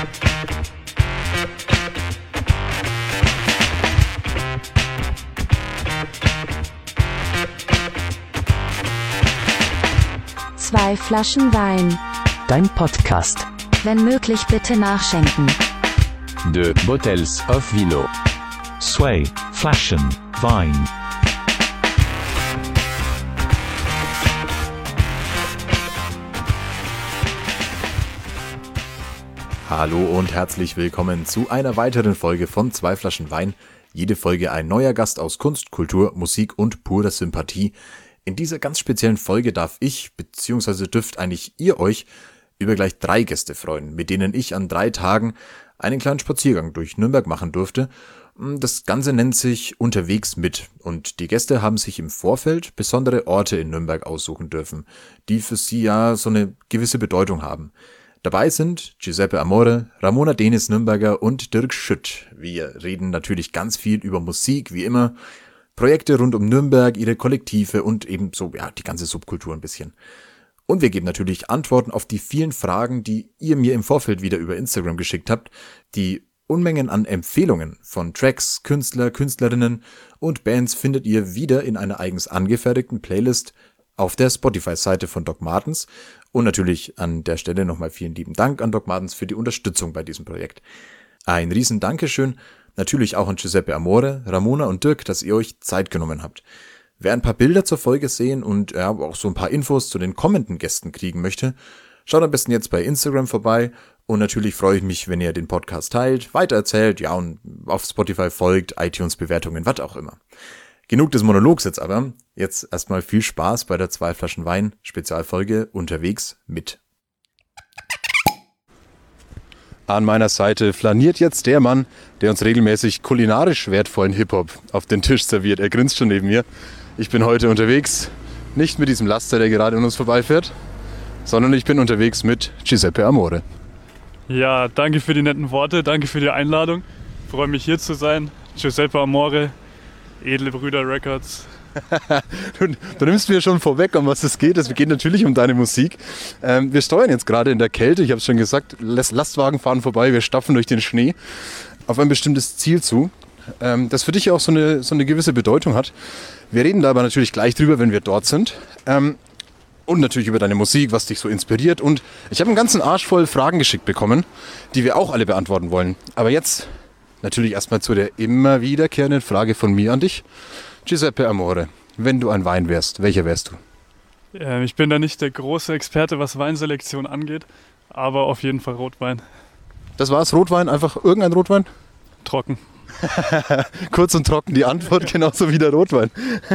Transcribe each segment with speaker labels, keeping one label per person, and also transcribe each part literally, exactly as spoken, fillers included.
Speaker 1: Zwei Flaschen Wein.
Speaker 2: Dein Podcast.
Speaker 1: Wenn möglich bitte nachschenken.
Speaker 3: Deux bottles of vino.
Speaker 4: Zwei Flaschen Wein.
Speaker 5: Hallo und herzlich willkommen zu einer weiteren Folge von Zwei Flaschen Wein. Jede Folge ein neuer Gast aus Kunst, Kultur, Musik und purer Sympathie. In dieser ganz speziellen Folge darf ich, beziehungsweise dürft eigentlich ihr euch über gleich drei Gäste freuen, mit denen ich an drei Tagen einen kleinen Spaziergang durch Nürnberg machen durfte. Das Ganze nennt sich Unterwegs mit und die Gäste haben sich im Vorfeld besondere Orte in Nürnberg aussuchen dürfen, die für sie ja so eine gewisse Bedeutung haben. Dabei sind Giuseppe Amore, Ramona Denis Nürnberger und Dirk Schütt. Wir reden natürlich ganz viel über Musik, wie immer, Projekte rund um Nürnberg, ihre Kollektive und eben so, ja, die ganze Subkultur ein bisschen. Und wir geben natürlich Antworten auf die vielen Fragen, die ihr mir im Vorfeld wieder über Instagram geschickt habt. Die Unmengen an Empfehlungen von Tracks, Künstler, Künstlerinnen und Bands findet ihr wieder in einer eigens angefertigten Playlist auf der Spotify-Seite von Doc Martens. Und natürlich an der Stelle nochmal vielen lieben Dank an Doc Martens für die Unterstützung bei diesem Projekt. Ein riesen Dankeschön natürlich auch an Giuseppe Amore, Ramona und Dirk, dass ihr euch Zeit genommen habt. Wer ein paar Bilder zur Folge sehen und ja, auch so ein paar Infos zu den kommenden Gästen kriegen möchte, schaut am besten jetzt bei Instagram vorbei. Und natürlich freue ich mich, wenn ihr den Podcast teilt, weitererzählt, ja, und auf Spotify folgt, iTunes-Bewertungen, was auch immer. Genug des Monologs jetzt aber. Jetzt erstmal viel Spaß bei der Zwei Flaschen Wein Spezialfolge Unterwegs mit. An meiner Seite flaniert jetzt der Mann, der uns regelmäßig kulinarisch wertvollen Hip-Hop auf den Tisch serviert. Er grinst schon neben mir. Ich bin heute unterwegs, nicht mit diesem Laster, der gerade an uns vorbeifährt, sondern ich bin unterwegs mit Giuseppe Amore.
Speaker 6: Ja, danke für die netten Worte, danke für die Einladung. Ich freue mich hier zu sein. Giuseppe Amore, Edle Brüder Records.
Speaker 5: du, du nimmst mir schon vorweg, um was es geht. Es geht natürlich um deine Musik. Ähm, wir steuern jetzt gerade in der Kälte, ich habe es schon gesagt, Lastwagen fahren vorbei, wir stapfen durch den Schnee auf ein bestimmtes Ziel zu, ähm, das für dich auch so eine, so eine gewisse Bedeutung hat. Wir reden da aber natürlich gleich drüber, wenn wir dort sind. Ähm, und natürlich über deine Musik, was dich so inspiriert. Und ich habe einen ganzen Arsch voll Fragen geschickt bekommen, die wir auch alle beantworten wollen. Aber jetzt natürlich erstmal zu der immer wiederkehrenden Frage von mir an dich. Giuseppe Amore, wenn du ein Wein wärst, welcher wärst du?
Speaker 6: Ja, ich bin da nicht der große Experte, was Weinselektion angeht, aber auf jeden Fall Rotwein.
Speaker 5: Das war's, Rotwein, einfach irgendein Rotwein?
Speaker 6: Trocken.
Speaker 5: Kurz und trocken die Antwort, genauso wie der Rotwein.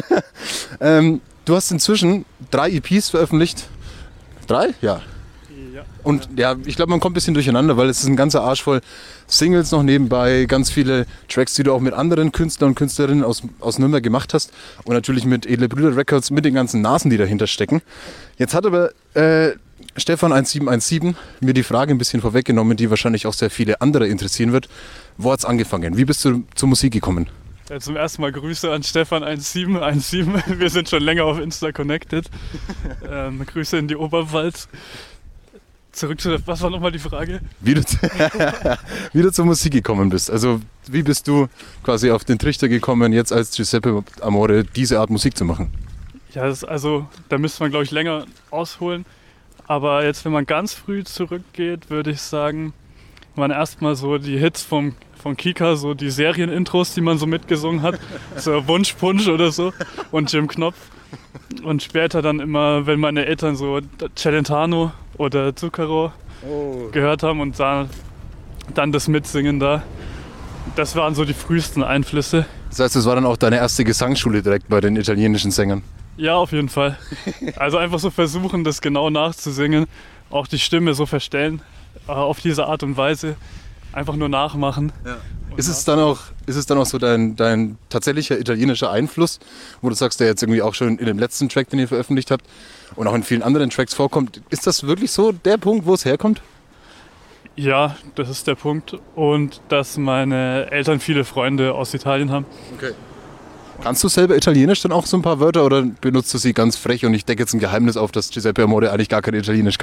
Speaker 5: ähm, du hast inzwischen drei E Ps veröffentlicht. Drei? Ja.
Speaker 6: Ja.
Speaker 5: Und ja, ich glaube, man kommt ein bisschen durcheinander, weil es ist ein ganzer Arsch voll Singles noch nebenbei, ganz viele Tracks, die du auch mit anderen Künstlern und Künstlerinnen aus, aus Nürnberg gemacht hast und natürlich mit Edle Brüder Records, mit den ganzen Nasen, die dahinter stecken. Jetzt hat aber äh, Stefan eins sieben eins sieben mir die Frage ein bisschen vorweggenommen, die wahrscheinlich auch sehr viele andere interessieren wird. Wo hat's angefangen? Wie bist du zur Musik gekommen?
Speaker 6: Ja, zum ersten Mal Grüße an Stefan eins sieben eins sieben. Wir sind schon länger auf Insta connected. ähm, Grüße in die Oberpfalz. Zurück zu der, was war nochmal die Frage?
Speaker 5: Wie du, wie du zur Musik gekommen bist. Also wie bist du quasi auf den Trichter gekommen, jetzt als Giuseppe Amore diese Art Musik zu machen?
Speaker 6: Ja, das, also da müsste man, glaube ich, länger ausholen. Aber jetzt, wenn man ganz früh zurückgeht, würde ich sagen, waren erstmal so die Hits vom, vom Kika, so die Serienintros, die man so mitgesungen hat. So Wunschpunsch oder so und Jim Knopf. Und später dann immer, wenn meine Eltern so Celentano oder Zucchero oh. gehört haben und da, dann das Mitsingen da. Das waren so die frühesten Einflüsse.
Speaker 5: Das heißt, das war dann auch deine erste Gesangsschule direkt bei den italienischen Sängern?
Speaker 6: Ja, auf jeden Fall. Also einfach so versuchen, das genau nachzusingen. Auch die Stimme so verstellen, auf diese Art und Weise. Einfach nur nachmachen.
Speaker 5: Ja. Ist es dann auch, ist es dann auch so dein, dein tatsächlicher italienischer Einfluss, wo du sagst, der jetzt irgendwie auch schon in dem letzten Track, den ihr veröffentlicht habt und auch in vielen anderen Tracks vorkommt, ist das wirklich so der Punkt, wo es herkommt?
Speaker 6: Ja, das ist der Punkt. Und dass meine Eltern viele Freunde aus Italien haben.
Speaker 5: Okay. Kannst du selber Italienisch dann auch so ein paar Wörter oder benutzt du sie ganz frech und ich decke jetzt ein Geheimnis auf, dass Giuseppe Amore eigentlich gar kein Italienisch kann?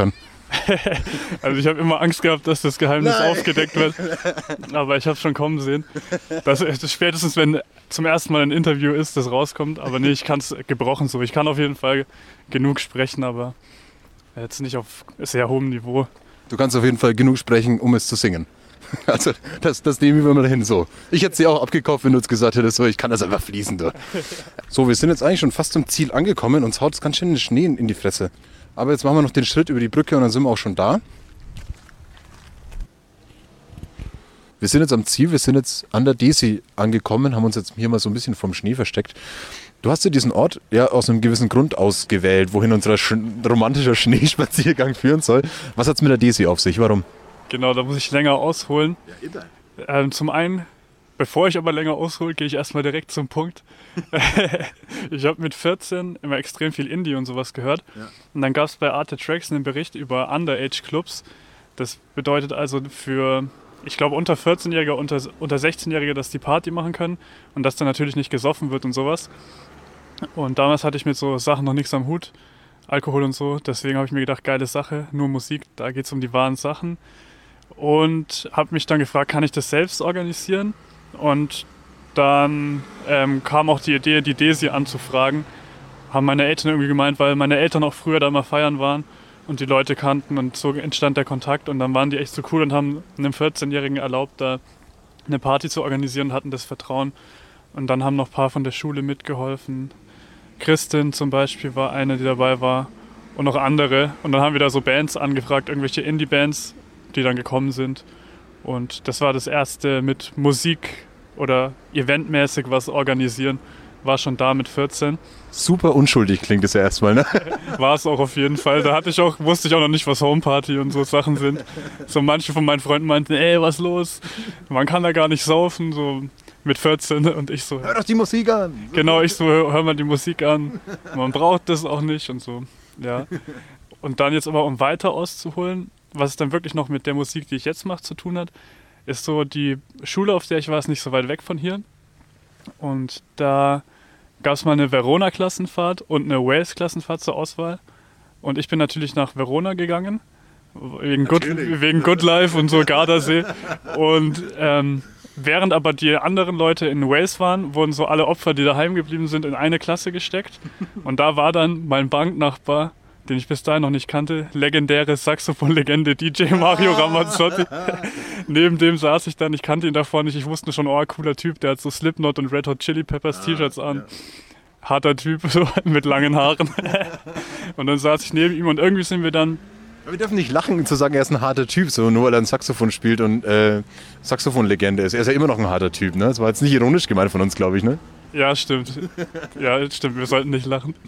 Speaker 6: Also ich habe immer Angst gehabt, dass das Geheimnis
Speaker 5: Nein.
Speaker 6: aufgedeckt wird. Aber ich habe es schon kommen sehen. Dass es spätestens, wenn zum ersten Mal ein Interview ist, das rauskommt. Aber nee, ich kann es gebrochen so. Ich kann auf jeden Fall genug sprechen, aber jetzt nicht auf sehr hohem Niveau.
Speaker 5: Du kannst auf jeden Fall genug sprechen, um es zu singen. Also das, das nehmen wir mal hin so. Ich hätte sie auch abgekauft, wenn du jetzt gesagt hättest, so, ich kann das einfach fließen. Du. So, wir sind jetzt eigentlich schon fast zum Ziel angekommen. Uns haut es ganz schön den Schnee in die Fresse. Aber jetzt machen wir noch den Schritt über die Brücke und dann sind wir auch schon da. Wir sind jetzt am Ziel, wir sind jetzt an der Desi angekommen, haben uns jetzt hier mal so ein bisschen vom Schnee versteckt. Du hast ja diesen Ort ja aus einem gewissen Grund ausgewählt, wohin unser sch- romantischer Schneespaziergang führen soll. Was hat es mit der Desi auf sich? Warum?
Speaker 6: Genau, da muss ich länger ausholen.
Speaker 5: Ja,
Speaker 6: Ähm, zum einen, bevor ich aber länger aushole, gehe ich erstmal direkt zum Punkt. Ich habe mit vierzehn immer extrem viel Indie und sowas gehört.
Speaker 5: Ja.
Speaker 6: Und dann gab es bei Arte Tracks einen Bericht über Underage-Clubs. Das bedeutet also für, ich glaube, unter vierzehn-Jährige, unter, unter sechzehn-Jährige, dass die Party machen können und dass dann natürlich nicht gesoffen wird und sowas. Und damals hatte ich mit so Sachen noch nichts am Hut, Alkohol und so. Deswegen habe ich mir gedacht, geile Sache, nur Musik, da geht es um die wahren Sachen. Und habe mich dann gefragt, kann ich das selbst organisieren? Und dann ähm, kam auch die Idee, die Desi anzufragen. Haben meine Eltern irgendwie gemeint, weil meine Eltern auch früher da mal feiern waren und die Leute kannten und so entstand der Kontakt. Und dann waren die echt so cool und haben einem vierzehn-Jährigen erlaubt, da eine Party zu organisieren und hatten das Vertrauen. Und dann haben noch ein paar von der Schule mitgeholfen. Christin zum Beispiel war eine, die dabei war und noch andere. Und dann haben wir da so Bands angefragt, irgendwelche Indie-Bands, die dann gekommen sind. Und das war das erste mit Musik oder eventmäßig was organisieren. War schon da mit vierzehn.
Speaker 5: Super unschuldig klingt es ja erstmal, ne?
Speaker 6: War es auch auf jeden Fall. Da hatte ich auch, wusste ich auch noch nicht, was Homeparty und so Sachen sind. So manche von meinen Freunden meinten, ey, was los? Man kann da gar nicht saufen, so mit vierzehn. Und ich so,
Speaker 5: Hör doch die Musik an!
Speaker 6: genau, ich so, hör, hör mal die Musik an. Man braucht das auch nicht und so. Ja. Und dann jetzt aber, um weiter auszuholen, was es dann wirklich noch mit der Musik, die ich jetzt mache, zu tun hat, ist so, die Schule, auf der ich war, ist nicht so weit weg von hier. Und da gab es mal eine Verona-Klassenfahrt und eine Wales-Klassenfahrt zur Auswahl. Und ich bin natürlich nach Verona gegangen, wegen Good, wegen Good Life und so Gardasee. Und ähm, während aber die anderen Leute in Wales waren, wurden so alle Opfer, die daheim geblieben sind, in eine Klasse gesteckt. Und da war dann mein Banknachbar, den ich bis dahin noch nicht kannte, legendäre Saxophon-Legende D J Mario Ramazzotti. Neben dem saß ich dann, ich kannte ihn davor nicht, ich wusste schon, oh, cooler Typ, der hat so Slipknot und Red Hot Chili Peppers T-Shirts an. Ja. Harter Typ, so mit langen Haaren. Und dann saß ich neben ihm und irgendwie sind wir dann...
Speaker 5: Wir dürfen nicht lachen, zu sagen, er ist ein harter Typ, so nur weil er ein Saxophon spielt und äh, Saxophon-Legende ist. Er ist ja immer noch ein harter Typ, ne? Das war jetzt nicht ironisch gemeint von uns, glaube ich, ne?
Speaker 6: Ja, stimmt. Ja, stimmt, wir sollten nicht lachen.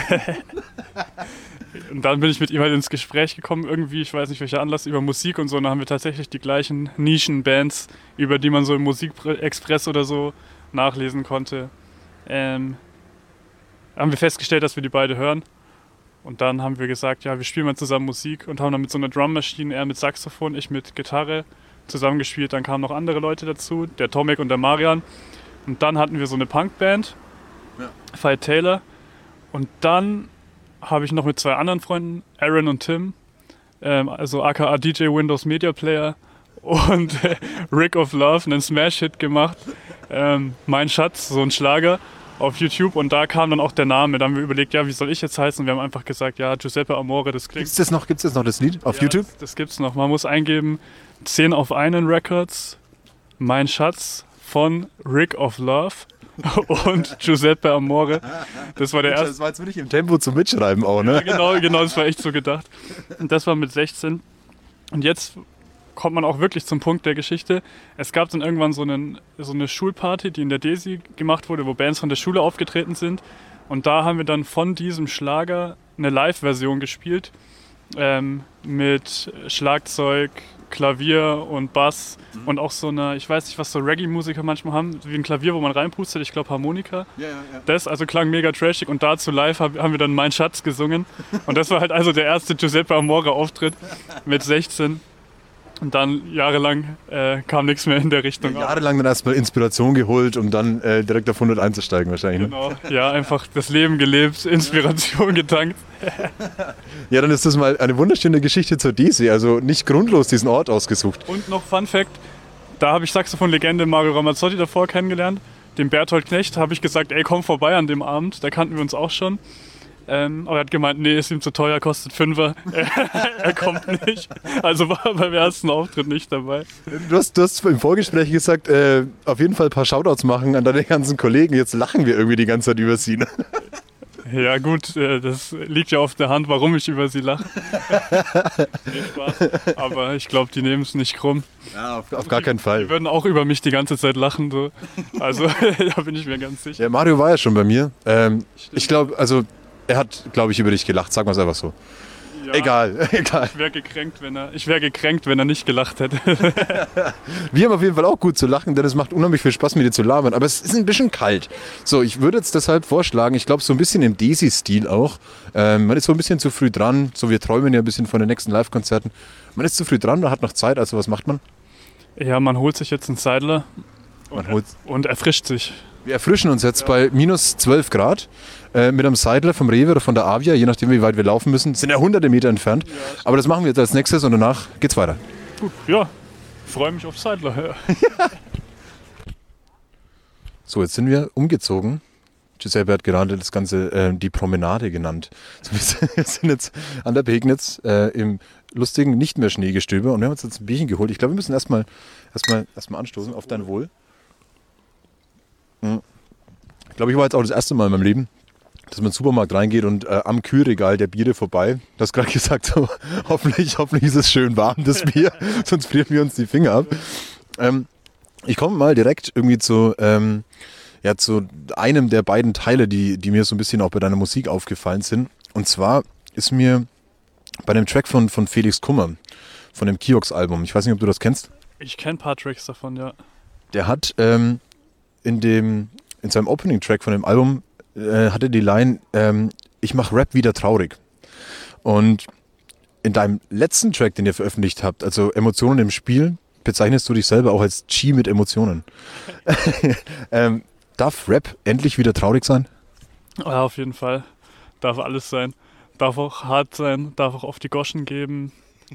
Speaker 6: Und dann bin ich mit ihm halt ins Gespräch gekommen, irgendwie, ich weiß nicht welcher Anlass, über Musik und so. Und dann haben wir tatsächlich die gleichen Nischenbands, über die man so im Musikexpress oder so nachlesen konnte. Ähm, haben wir festgestellt, dass wir die beide hören. Und dann haben wir gesagt, ja, wir spielen mal zusammen Musik und haben dann mit so einer Drummaschine, er mit Saxophon, ich mit Gitarre zusammengespielt. Dann kamen noch andere Leute dazu, der Tomek und der Marian. Und dann hatten wir so eine Punkband, ja. Fight Taylor. Und dann habe ich noch mit zwei anderen Freunden, Aaron und Tim, ähm, also aka D J Windows Media Player und äh, Rick of Love, einen Smash-Hit gemacht. Ähm, Mein Schatz, so ein Schlager auf YouTube. Und da kam dann auch der Name. Dann haben wir überlegt, ja, wie soll ich jetzt heißen? Und wir haben einfach gesagt, ja, Giuseppe Amore, das klingt...
Speaker 5: Gibt's das noch, gibt's das noch, das Lied auf
Speaker 6: ja,
Speaker 5: YouTube?
Speaker 6: Das, das gibt's noch. Man muss eingeben, zehn auf einen Records, Mein Schatz von Rick of Love und Giuseppe Amore. Das war der erste.
Speaker 5: Das war jetzt wirklich im Tempo zum Mitschreiben auch, ne?
Speaker 6: Ja, genau, genau, das war echt so gedacht. Und das war mit sechzehn. Und jetzt kommt man auch wirklich zum Punkt der Geschichte. Es gab dann irgendwann so, einen, so eine Schulparty, die in der Desi gemacht wurde, wo Bands von der Schule aufgetreten sind. Und da haben wir dann von diesem Schlager eine Live-Version gespielt. Ähm, mit Schlagzeug, Klavier und Bass mhm. und auch so eine, ich weiß nicht, was so Reggae-Musiker manchmal haben, wie ein Klavier, wo man reinpustet, ich glaube Harmonika. Ja, ja, ja. Das also klang mega trashig und dazu live hab, haben wir dann Mein Schatz gesungen. Und das war halt also der erste Giuseppe Amore-Auftritt mit sechzehn. Und dann jahrelang äh, kam nichts mehr in der Richtung.
Speaker 5: Ja, jahrelang dann erstmal Inspiration geholt, um dann äh, direkt auf hundert einzusteigen wahrscheinlich. Ne?
Speaker 6: Genau, ja, einfach das Leben gelebt, Inspiration getankt.
Speaker 5: Ja, dann ist das mal eine wunderschöne Geschichte zur Desi, also nicht grundlos diesen Ort ausgesucht.
Speaker 6: Und noch Fun Fact, da habe ich Saxophon-Legende Mario Ramazzotti davor kennengelernt. Dem Berthold Knecht habe ich gesagt, ey, komm vorbei an dem Abend, da kannten wir uns auch schon. Ähm, aber er hat gemeint, nee, ist ihm zu teuer, kostet Fünfer. Er kommt nicht. Also war er beim ersten Auftritt nicht dabei.
Speaker 5: Du hast, du hast im Vorgespräch gesagt, äh, auf jeden Fall ein paar Shoutouts machen an deine ganzen Kollegen. Jetzt lachen wir irgendwie die ganze Zeit über sie. Ne?
Speaker 6: Ja gut, äh, das liegt ja auf der Hand, warum ich über sie lache. Nee, Spaß. Aber ich glaube, die nehmen es nicht krumm.
Speaker 5: Ja, auf, auf gar keinen Fall.
Speaker 6: Die würden auch über mich die ganze Zeit lachen. So. Also da bin ich mir ganz sicher.
Speaker 5: Ja, Mario war ja schon bei mir. Ähm, ich glaube, also er hat, glaube ich, über dich gelacht. Sagen wir es einfach so.
Speaker 6: Ja,
Speaker 5: egal, egal.
Speaker 6: Ich wäre gekränkt, wenn er, ich wär gekränkt, wenn er nicht gelacht hätte.
Speaker 5: Wir haben auf jeden Fall auch gut zu lachen, denn es macht unheimlich viel Spaß, mit dir zu labern. Aber es ist ein bisschen kalt. So, ich würde jetzt deshalb vorschlagen, ich glaube, so ein bisschen im Desi-Stil auch. Ähm, man ist so ein bisschen zu früh dran. So, wir träumen ja ein bisschen von den nächsten Live-Konzerten. Man ist zu früh dran, man hat noch Zeit. Also, was macht man?
Speaker 6: Ja, man holt sich jetzt einen Seidler
Speaker 5: Man
Speaker 6: und,
Speaker 5: holt
Speaker 6: und erfrischt sich.
Speaker 5: Wir erfrischen uns jetzt bei minus zwölf Grad äh, mit einem Seidler vom Rewe oder von der Avia, je nachdem wie weit wir laufen müssen. Das sind ja hunderte Meter entfernt. Aber das machen wir jetzt als nächstes und danach geht's weiter.
Speaker 6: Gut, ja, freue mich auf Seidler. Ja.
Speaker 5: So, jetzt sind wir umgezogen. Giuseppe hat gerade das Ganze äh, die Promenade genannt. So, wir sind jetzt an der Pegnitz äh, im lustigen nicht mehr Schneegestöber und wir haben uns jetzt ein Bierchen geholt. Ich glaube, wir müssen erstmal erstmal erstmal anstoßen auf dein Wohl. Ich glaube, ich war jetzt auch das erste Mal in meinem Leben, dass man in den Supermarkt reingeht und äh, am Kühlregal der Biere vorbei. Du hast gerade gesagt, so, hoffentlich, hoffentlich ist es schön warm, das Bier, sonst frieren wir uns die Finger ab. Ähm, ich komme mal direkt irgendwie zu, ähm, ja, zu einem der beiden Teile, die, die mir so ein bisschen auch bei deiner Musik aufgefallen sind. Und zwar ist mir bei dem Track von, von Felix Kummer, von dem Kiox-Album, ich weiß nicht, ob du das kennst.
Speaker 6: Ich kenne ein paar Tracks davon, ja.
Speaker 5: Der hat ähm, in dem in seinem Opening-Track von dem Album äh, hatte die Line, ähm, ich mache Rap wieder traurig. Und in deinem letzten Track, den ihr veröffentlicht habt, also Emotionen im Spiel, bezeichnest du dich selber auch als G mit Emotionen. ähm, darf Rap endlich wieder traurig sein?
Speaker 6: Ja, auf jeden Fall. Darf alles sein. Darf auch hart sein, darf auch auf die Goschen geben.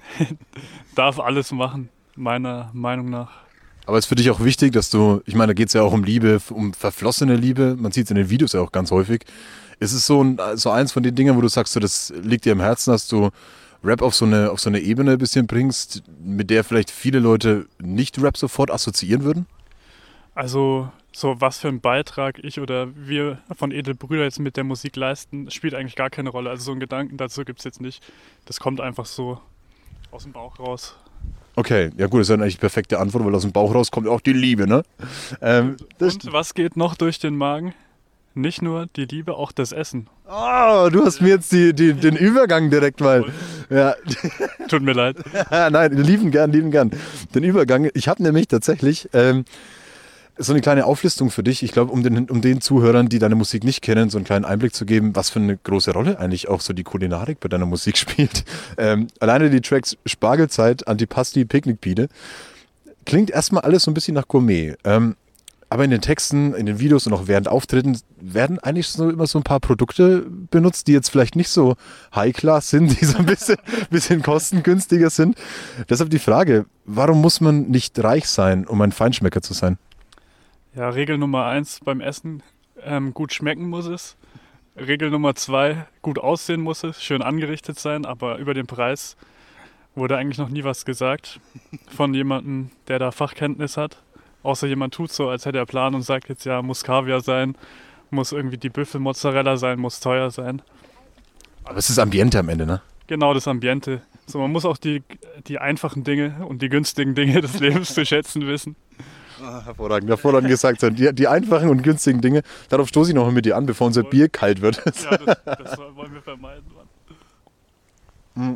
Speaker 6: Darf alles machen, meiner Meinung nach.
Speaker 5: Aber es ist für dich auch wichtig, dass du, ich meine, da geht es ja auch um Liebe, um verflossene Liebe, man sieht es in den Videos ja auch ganz häufig. Ist es so, ein, so eins von den Dingen, wo du sagst, so, das liegt dir am Herzen, dass du Rap auf so eine, auf so eine Ebene ein bisschen bringst, mit der vielleicht viele Leute nicht Rap sofort assoziieren würden?
Speaker 6: Also, so was für einen Beitrag ich oder wir von Edelbrüder jetzt mit der Musik leisten, spielt eigentlich gar keine Rolle. Also so einen Gedanken dazu gibt es jetzt nicht. Das kommt einfach so aus dem Bauch raus.
Speaker 5: Okay, ja gut, das ist dann eigentlich die perfekte Antwort, weil aus dem Bauch raus kommt auch die Liebe, ne? Ähm,
Speaker 6: Und was geht noch durch den Magen? Nicht nur die Liebe, auch das Essen.
Speaker 5: Oh, du hast mir jetzt die, die, den Übergang direkt mal. Ja.
Speaker 6: Tut mir leid.
Speaker 5: Nein, lieben gern, lieben gern. Den Übergang. Ich habe nämlich tatsächlich ähm, so eine kleine Auflistung für dich. Ich glaube, um den, um den Zuhörern, die deine Musik nicht kennen, so einen kleinen Einblick zu geben, was für eine große Rolle eigentlich auch so die Kulinarik bei deiner Musik spielt. Ähm, alleine die Tracks Spargelzeit, Antipasti, Picknickpide. Klingt erstmal alles so ein bisschen nach Gourmet. Ähm, aber in den Texten, in den Videos und auch während Auftritten werden eigentlich so immer so ein paar Produkte benutzt, die jetzt vielleicht nicht so High-Class sind, die so ein bisschen, bisschen kostengünstiger sind. Deshalb die Frage, warum muss man nicht reich sein, um ein Feinschmecker zu sein?
Speaker 6: Ja, Regel Nummer eins beim Essen, ähm, gut schmecken muss es. Regel Nummer zwei, gut aussehen muss es, schön angerichtet sein, aber über den Preis wurde eigentlich noch nie was gesagt von jemandem, der da Fachkenntnis hat. Außer jemand tut so, als hätte er Plan und sagt jetzt, ja, muss Kaviar sein, muss irgendwie die Büffelmozzarella sein, muss teuer sein.
Speaker 5: Aber es ist Ambiente am Ende, ne?
Speaker 6: Genau, das Ambiente. So, man muss auch die, die einfachen Dinge und die günstigen Dinge des Lebens zu schätzen wissen.
Speaker 5: Ah, hervorragend, hervorragend gesagt. Die, die einfachen und günstigen Dinge, darauf stoße ich noch mal mit dir an, bevor unser Bier kalt wird.
Speaker 6: Ja, das, das wollen wir vermeiden. Mann.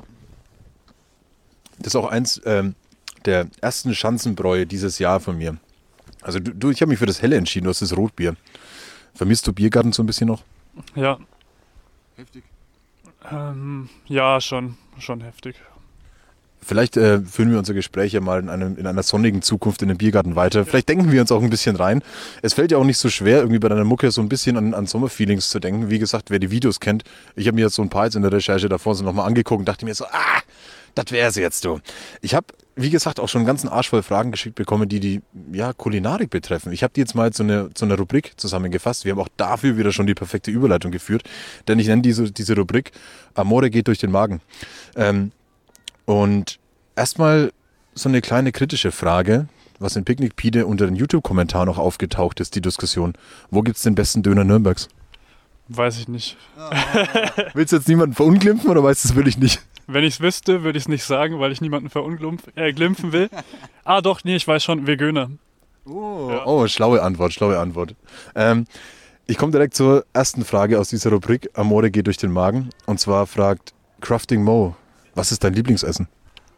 Speaker 5: Das ist auch eins ähm, der ersten Schanzenbräu dieses Jahr von mir. Also du, du ich habe mich für das Helle entschieden, du hast das Rotbier. Vermisst du Biergarten so ein bisschen noch?
Speaker 6: Ja. Heftig? Ähm, ja, schon, schon heftig.
Speaker 5: Vielleicht äh, führen wir unser Gespräch ja mal in, einem, in einer sonnigen Zukunft in einem Biergarten weiter. Vielleicht denken wir uns auch ein bisschen rein. Es fällt ja auch nicht so schwer, irgendwie bei deiner Mucke so ein bisschen an, an Sommerfeelings zu denken. Wie gesagt, wer die Videos kennt, ich habe mir jetzt so ein paar jetzt in der Recherche davor so nochmal angeguckt und dachte mir so, ah, das wär's jetzt, du. Ich habe, wie gesagt, auch schon einen ganzen Arsch voll Fragen geschickt bekommen, die die ja, Kulinarik betreffen. Ich habe die jetzt mal zu einer so eine Rubrik zusammengefasst. Wir haben auch dafür wieder schon die perfekte Überleitung geführt. Denn ich nenne diese, diese Rubrik Amore geht durch den Magen. Ähm, und erstmal so eine kleine kritische Frage, was in Picknick Pide unter den YouTube-Kommentaren noch aufgetaucht ist, die Diskussion. Wo gibt's den besten Döner Nürnbergs?
Speaker 6: Weiß ich nicht.
Speaker 5: Willst du jetzt niemanden verunglimpfen oder weißt du es wirklich nicht?
Speaker 6: Wenn ich es wüsste, würde ich es nicht sagen, weil ich niemanden verunglimpfen äh, glimpfen will. Ah doch, nee, ich weiß schon, Vegöner.
Speaker 5: Oh, ja. oh, schlaue Antwort, schlaue Antwort. Ähm, ich komme direkt zur ersten Frage aus dieser Rubrik, Amore geht durch den Magen. Und zwar fragt Crafting Mo, was ist dein Lieblingsessen?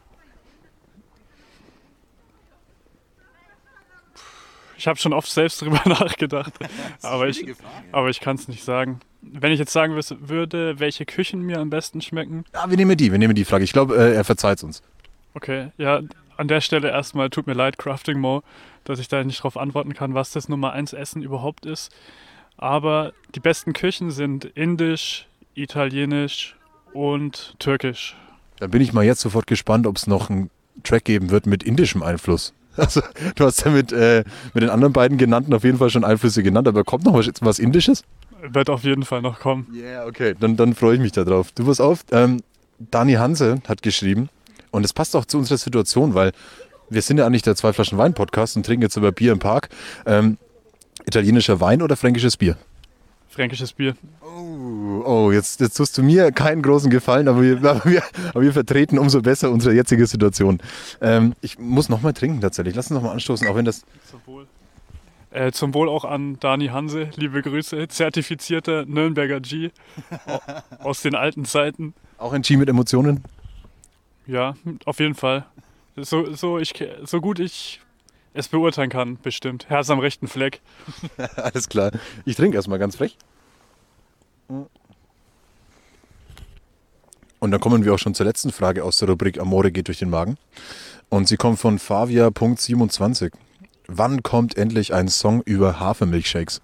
Speaker 6: Ich habe schon oft selbst drüber nachgedacht, aber ich, aber ich kann es nicht sagen. Wenn ich jetzt sagen würde, welche Küchen mir am besten schmecken.
Speaker 5: Ja, wir nehmen die, wir nehmen die Frage. Ich glaube, äh, er verzeiht uns.
Speaker 6: Okay, ja, an der Stelle erstmal tut mir leid, Crafting Mo, dass ich da nicht drauf antworten kann, was das Nummer eins Essen überhaupt ist. Aber die besten Küchen sind indisch, italienisch und türkisch.
Speaker 5: Da bin ich mal jetzt sofort gespannt, ob es noch einen Track geben wird mit indischem Einfluss. Also, du hast ja mit, äh, mit den anderen beiden genannten auf jeden Fall schon Einflüsse genannt, aber kommt noch was, was Indisches?
Speaker 6: Wird auf jeden Fall noch kommen.
Speaker 5: Ja, yeah, okay, dann, dann freue ich mich da drauf. Du, pass auf, ähm, Dani Hanse hat geschrieben, und es passt auch zu unserer Situation, weil wir sind ja eigentlich der zwei Flaschen Wein Podcast und trinken jetzt über Bier im Park. Ähm, italienischer Wein oder fränkisches Bier?
Speaker 6: Fränkisches Bier.
Speaker 5: Oh, oh jetzt, jetzt tust du mir keinen großen Gefallen, aber wir, aber wir, aber wir vertreten umso besser unsere jetzige Situation. Ähm, ich muss nochmal trinken tatsächlich. Lass uns nochmal anstoßen, auch wenn das...
Speaker 6: Zum Wohl. Äh, zum Wohl auch an Dani Hanse, liebe Grüße, zertifizierter Nürnberger G aus den alten Zeiten.
Speaker 5: Auch ein G mit Emotionen?
Speaker 6: Ja, auf jeden Fall. So, so, ich, so gut ich es beurteilen kann, bestimmt. Herz am rechten Fleck.
Speaker 5: Alles klar. Ich trinke erstmal ganz frech. Und dann kommen wir auch schon zur letzten Frage aus der Rubrik Amore geht durch den Magen. Und sie kommt von Favia Punkt siebenundzwanzig. Wann kommt endlich ein Song über Hafermilchshakes?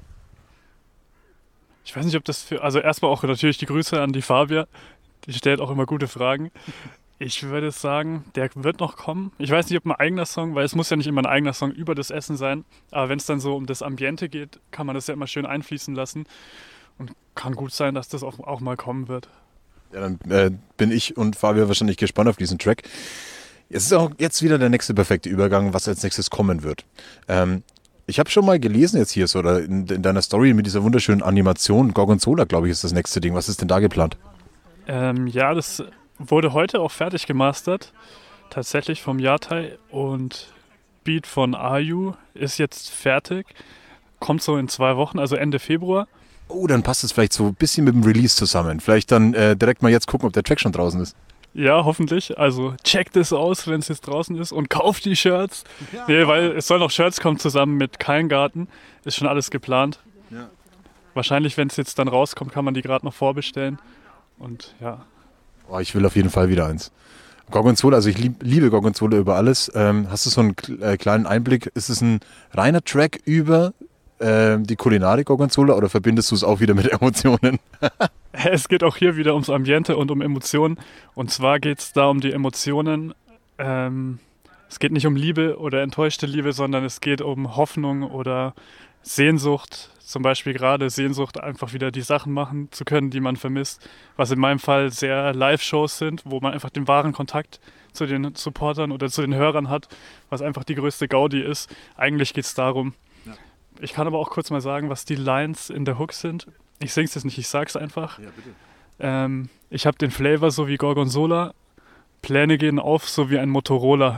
Speaker 6: Ich weiß nicht, ob das für... Also erstmal auch natürlich die Grüße an die Favia. Die stellt auch immer gute Fragen. Ich würde sagen, der wird noch kommen. Ich weiß nicht, ob ein eigener Song, weil es muss ja nicht immer ein eigener Song über das Essen sein. Aber wenn es dann so um das Ambiente geht, kann man das ja immer schön einfließen lassen. Und kann gut sein, dass das auch, auch mal kommen wird.
Speaker 5: Ja, dann äh, bin ich und Fabio wahrscheinlich gespannt auf diesen Track. Es ist auch jetzt wieder der nächste perfekte Übergang, was als nächstes kommen wird. Ähm, ich habe schon mal gelesen jetzt hier so, oder in, in deiner Story mit dieser wunderschönen Animation, Gorgonzola, glaube ich, ist das nächste Ding. Was ist denn da geplant?
Speaker 6: Ähm, ja, das wurde heute auch fertig gemastert, tatsächlich vom Yatai, und Beat von Ayu ist jetzt fertig, kommt so in zwei Wochen, also Ende Februar.
Speaker 5: Oh, dann passt es vielleicht so ein bisschen mit dem Release zusammen. Vielleicht dann äh, direkt mal jetzt gucken, ob der Track schon draußen ist.
Speaker 6: Ja, hoffentlich. Also checkt es aus, wenn es jetzt draußen ist, und kauft die Shirts. Ja. Nee, weil es sollen noch Shirts kommen zusammen mit Kallengarten. Ist schon alles geplant. Ja. Wahrscheinlich, wenn es jetzt dann rauskommt, kann man die gerade noch vorbestellen. Und ja.
Speaker 5: Oh, ich will auf jeden Fall wieder eins. Gorgonzola, also ich lieb, liebe Gorgonzola über alles. Ähm, hast du so einen äh, kleinen Einblick? Ist es ein reiner Track über äh, die Kulinarik Gorgonzola oder verbindest du es auch wieder mit Emotionen?
Speaker 6: Es geht auch hier wieder ums Ambiente und um Emotionen. Und zwar geht es da um die Emotionen. Ähm, es geht nicht um Liebe oder enttäuschte Liebe, sondern es geht um Hoffnung oder Sehnsucht. Zum Beispiel gerade Sehnsucht, einfach wieder die Sachen machen zu können, die man vermisst. Was in meinem Fall sehr Live-Shows sind, wo man einfach den wahren Kontakt zu den Supportern oder zu den Hörern hat, was einfach die größte Gaudi ist. Eigentlich geht es darum. Ja. Ich kann aber auch kurz mal sagen, was die Lines in der Hook sind. Ich sing's jetzt nicht, ich sag's einfach. Ja, bitte. Ähm, ich habe den Flavor so wie Gorgonzola. Pläne gehen auf, so wie ein Motorola.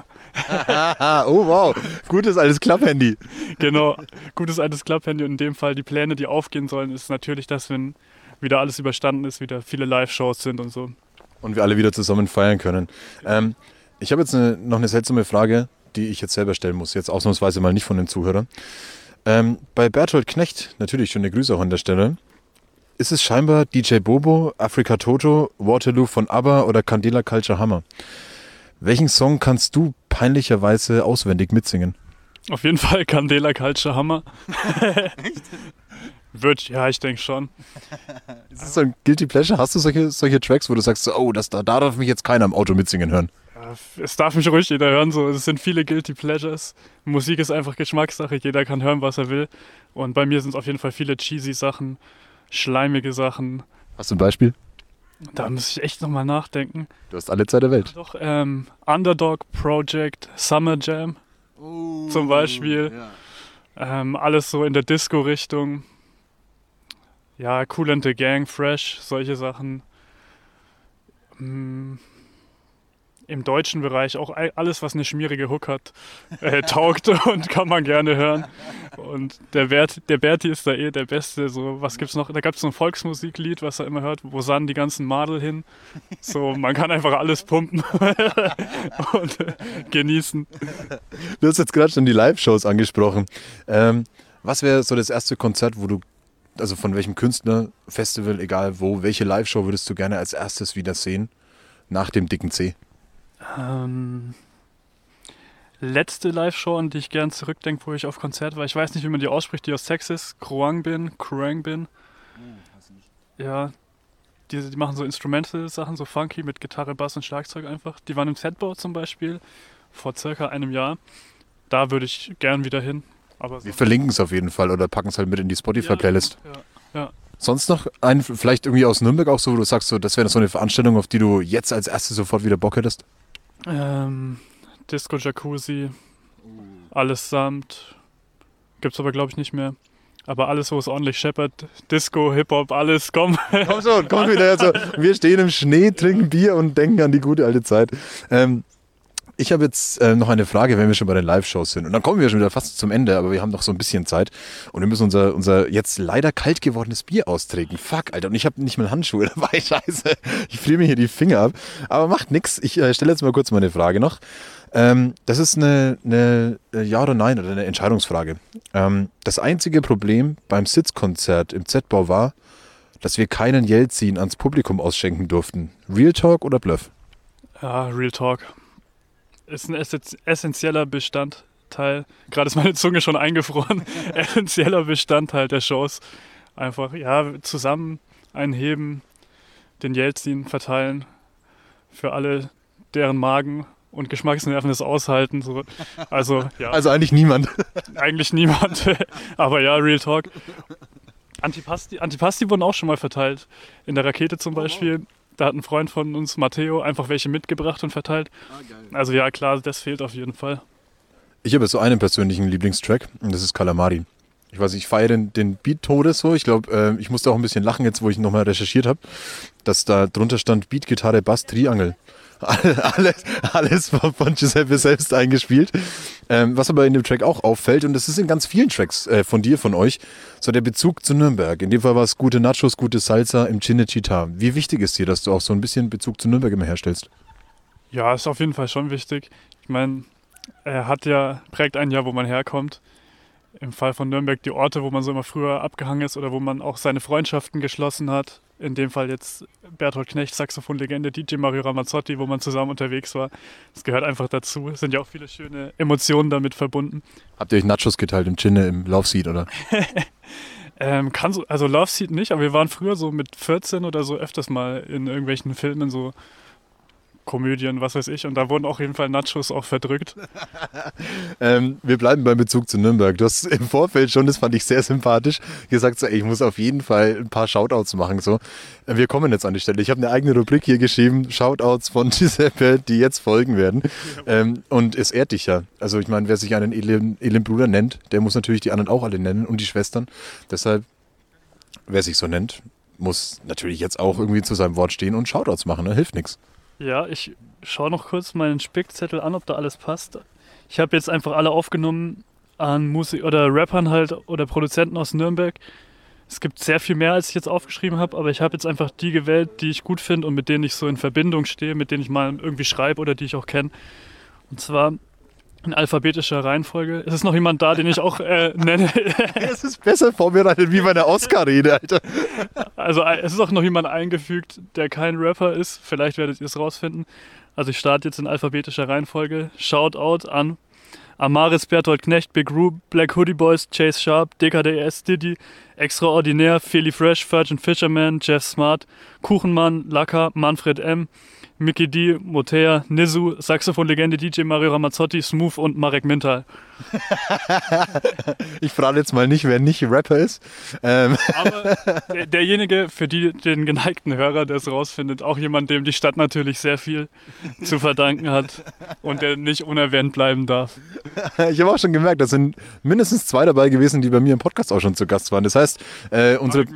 Speaker 5: Oh wow, gutes altes Klapphandy.
Speaker 6: Genau, gutes altes Klapphandy. Und in dem Fall die Pläne, die aufgehen sollen, ist natürlich, dass, wenn wieder alles überstanden ist, wieder viele Live-Shows sind und so.
Speaker 5: Und wir alle wieder zusammen feiern können. Ähm, ich habe jetzt eine, noch eine seltsame Frage, die ich jetzt selber stellen muss. Jetzt ausnahmsweise mal nicht von den Zuhörern. Ähm, bei Bertolt Knecht, natürlich schöne Grüße auch an der Stelle, ist es scheinbar D J Bobo, Afrika Toto, Waterloo von ABBA oder Candela Culture Hammer. Welchen Song kannst du peinlicherweise auswendig mitsingen?
Speaker 6: Auf jeden Fall Candela Culture Hammer. Echt? Wird, ja, ich denke schon.
Speaker 5: Ist das so ein Guilty Pleasure? Hast du solche, solche Tracks, wo du sagst, so, oh, das, da, da darf mich jetzt keiner im Auto mitsingen hören?
Speaker 6: Ja, es darf mich ruhig jeder hören. So. Es sind viele Guilty Pleasures. Musik ist einfach Geschmackssache. Jeder kann hören, was er will. Und bei mir sind es auf jeden Fall viele cheesy Sachen, schleimige Sachen.
Speaker 5: Hast du ein Beispiel?
Speaker 6: Da muss ich echt nochmal nachdenken.
Speaker 5: Du hast alle Zeit der Welt.
Speaker 6: Doch, ähm, Underdog Project, Summer Jam oh, zum Beispiel. Ja. Ähm, alles so in der Disco-Richtung. Ja, Kool and the Gang, Fresh, solche Sachen. Hm. Im deutschen Bereich auch alles, was eine schmierige Hook hat, äh, taugt und kann man gerne hören. Und der, Bert, der Berti ist da eh der Beste. So, was gibt's noch? Da gab es so ein Volksmusiklied, was er immer hört, wo sahen die ganzen Madel hin. So, man kann einfach alles pumpen und äh, genießen.
Speaker 5: Du hast jetzt gerade schon die Live-Shows angesprochen. Ähm, was wäre so das erste Konzert, wo du, also von welchem Künstler, Festival, egal wo, welche Live-Show würdest du gerne als erstes wieder sehen nach dem dicken C?
Speaker 6: Ähm, letzte Live-Show, an die ich gern zurückdenke, wo ich auf Konzert war. Ich weiß nicht, wie man die ausspricht, die aus Texas. Khruangbin, Khruangbin. Ja, die, die machen so Instrumental-Sachen, so funky mit Gitarre, Bass und Schlagzeug einfach. Die waren im Setbau zum Beispiel vor circa einem Jahr. Da würde ich gern wieder hin. Aber
Speaker 5: Wir verlinken es auf jeden Fall oder packen es halt mit in die Spotify-Playlist.
Speaker 6: Ja, ja, ja.
Speaker 5: Sonst noch ein, vielleicht irgendwie aus Nürnberg auch so, wo du sagst, so, das wäre so eine Veranstaltung, auf die du jetzt als erstes sofort wieder Bock hättest?
Speaker 6: Ähm, Disco Jacuzzi, allesamt, gibt's aber glaube ich nicht mehr. Aber alles, wo es ordentlich scheppert, Disco, Hip-Hop, alles, komm.
Speaker 5: Komm schon, komm wieder. Also, wir stehen im Schnee, trinken Bier und denken an die gute alte Zeit. Ähm, ich habe jetzt äh, noch eine Frage, wenn wir schon bei den Live-Shows sind. Und dann kommen wir schon wieder fast zum Ende, aber wir haben noch so ein bisschen Zeit. Und wir müssen unser, unser jetzt leider kalt gewordenes Bier austrinken. Fuck, Alter. Und ich habe nicht mal Handschuhe dabei. Scheiße. Ich friere mir hier die Finger ab. Aber macht nix. Ich äh, stelle jetzt mal kurz meine Frage noch. Ähm, das ist eine, eine Ja oder Nein oder eine Entscheidungsfrage. Ähm, das einzige Problem beim Sitzkonzert im Z-Bau war, dass wir keinen Jelzin ans Publikum ausschenken durften. Real Talk oder Bluff?
Speaker 6: Ja, Real Talk. Ist ein essentieller Bestandteil, gerade ist meine Zunge schon eingefroren, essentieller Bestandteil der Shows. Einfach, ja, zusammen einheben, den Jelzin verteilen für alle, deren Magen und Geschmacksnerven es aushalten. So. Also, ja.
Speaker 5: Also eigentlich niemand.
Speaker 6: Eigentlich niemand, aber ja, Real Talk. Antipasti, Antipasti wurden auch schon mal verteilt, in der Rakete zum Beispiel. Da hat ein Freund von uns, Matteo, einfach welche mitgebracht und verteilt. Ah, geil. Also ja, klar, das fehlt auf jeden Fall.
Speaker 5: Ich habe so einen persönlichen Lieblingstrack und das ist Calamari. Ich weiß, ich feiere den, den Beat Todes so. Ich glaube, äh, ich musste auch ein bisschen lachen jetzt, wo ich nochmal recherchiert habe, dass da drunter stand Beat, Gitarre, Bass, Triangel. Alles, alles von Giuseppe selbst eingespielt. Ähm, was aber in dem Track auch auffällt, und das ist in ganz vielen Tracks äh, von dir, von euch, so der Bezug zu Nürnberg. In dem Fall war es gute Nachos, gute Salsa im Cinecittà. Wie wichtig ist dir, dass du auch so ein bisschen Bezug zu Nürnberg immer herstellst?
Speaker 6: Ja, ist auf jeden Fall schon wichtig. Ich meine, er hat ja, prägt ein Jahr, wo man herkommt. Im Fall von Nürnberg die Orte, wo man so immer früher abgehangen ist oder wo man auch seine Freundschaften geschlossen hat. In dem Fall jetzt Bertolt Knecht, Saxophonlegende, D J Mario Ramazzotti, wo man zusammen unterwegs war. Das gehört einfach dazu. Es sind ja auch viele schöne Emotionen damit verbunden.
Speaker 5: Habt ihr euch Nachos geteilt im Chinne, im Love Seat, oder?
Speaker 6: ähm, kann so, also Love Seat nicht, aber wir waren früher so mit vierzehn oder so öfters mal in irgendwelchen Filmen, so Komödien, was weiß ich. Und da wurden auch auf jeden Fall Nachos auch verdrückt.
Speaker 5: ähm, wir bleiben beim Bezug zu Nürnberg. Du hast im Vorfeld schon, das fand ich sehr sympathisch, gesagt, so, ey, ich muss auf jeden Fall ein paar Shoutouts machen. So. Wir kommen jetzt an die Stelle. Ich habe eine eigene Rubrik hier geschrieben, Shoutouts von Giuseppe, die jetzt folgen werden. Ähm, und es ehrt dich ja. Also ich meine, wer sich einen edlen, edlen Bruder nennt, der muss natürlich die anderen auch alle nennen und die Schwestern. Deshalb, wer sich so nennt, muss natürlich jetzt auch irgendwie zu seinem Wort stehen und Shoutouts machen. Ne? Hilft nichts.
Speaker 6: Ja, ich schaue noch kurz meinen Spickzettel an, ob da alles passt. Ich habe jetzt einfach alle aufgenommen an Musik oder Rappern halt oder Produzenten aus Nürnberg. Es gibt sehr viel mehr, als ich jetzt aufgeschrieben habe, aber ich habe jetzt einfach die gewählt, die ich gut finde und mit denen ich so in Verbindung stehe, mit denen ich mal irgendwie schreibe oder die ich auch kenne. Und zwar in alphabetischer Reihenfolge. Ist es noch jemand da, den ich auch äh, nenne?
Speaker 5: Es ist besser vorbereitet wie bei einer Oscar-Rede, Alter.
Speaker 6: also es ist auch noch jemand eingefügt, der kein Rapper ist. Vielleicht werdet ihr es rausfinden. Also ich starte jetzt in alphabetischer Reihenfolge. Shoutout an Amaris, Bertolt Knecht, Big Roo, Black Hoodie Boys, Chase Sharp, D K D S, Diddy, Extraordinär, Philly Fresh, Virgin Fisherman, Jeff Smart, Kuchenmann, Laka, Manfred M., Mickey D, Motea, Nizu, Saxophon-Legende D J Mario Ramazzotti, Smooth und Marek Mintal.
Speaker 5: Ich frage jetzt mal nicht, wer nicht Rapper ist. Ähm.
Speaker 6: Aber der, derjenige, für die, den geneigten Hörer, der es rausfindet, auch jemand, dem die Stadt natürlich sehr viel zu verdanken hat und der nicht unerwähnt bleiben darf.
Speaker 5: Ich habe auch schon gemerkt, da sind mindestens zwei dabei gewesen, die bei mir im Podcast auch schon zu Gast waren. Das heißt, äh, unsere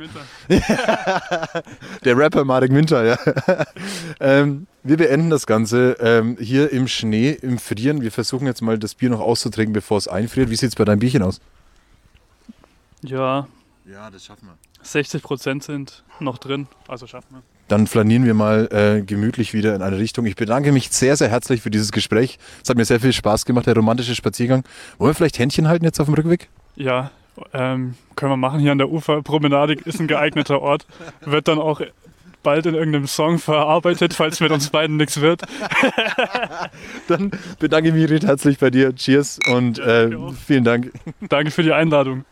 Speaker 5: der Rapper Marek Mintal, ja. ähm, wir beenden das Ganze ähm, hier im Schnee, im Frieren. Wir versuchen jetzt mal das Bier noch auszutrinken, bevor es einfriert. Wie sieht es bei deinem Bierchen aus?
Speaker 6: Ja.
Speaker 5: Ja, das schaffen wir.
Speaker 6: sechzig Prozent sind noch drin, also schaffen wir.
Speaker 5: Dann flanieren wir mal äh, gemütlich wieder in eine Richtung. Ich bedanke mich sehr, sehr herzlich für dieses Gespräch. Es hat mir sehr viel Spaß gemacht, der romantische Spaziergang. Wollen wir vielleicht Händchen halten jetzt auf dem Rückweg?
Speaker 6: Ja, ähm, können wir machen. Hier an der Uferpromenade ist ein geeigneter Ort. Wird dann auch bald in irgendeinem Song verarbeitet, falls mit uns beiden nichts wird.
Speaker 5: Dann bedanke ich mich recht herzlich bei dir. Cheers und äh, vielen Dank.
Speaker 6: Danke für die Einladung.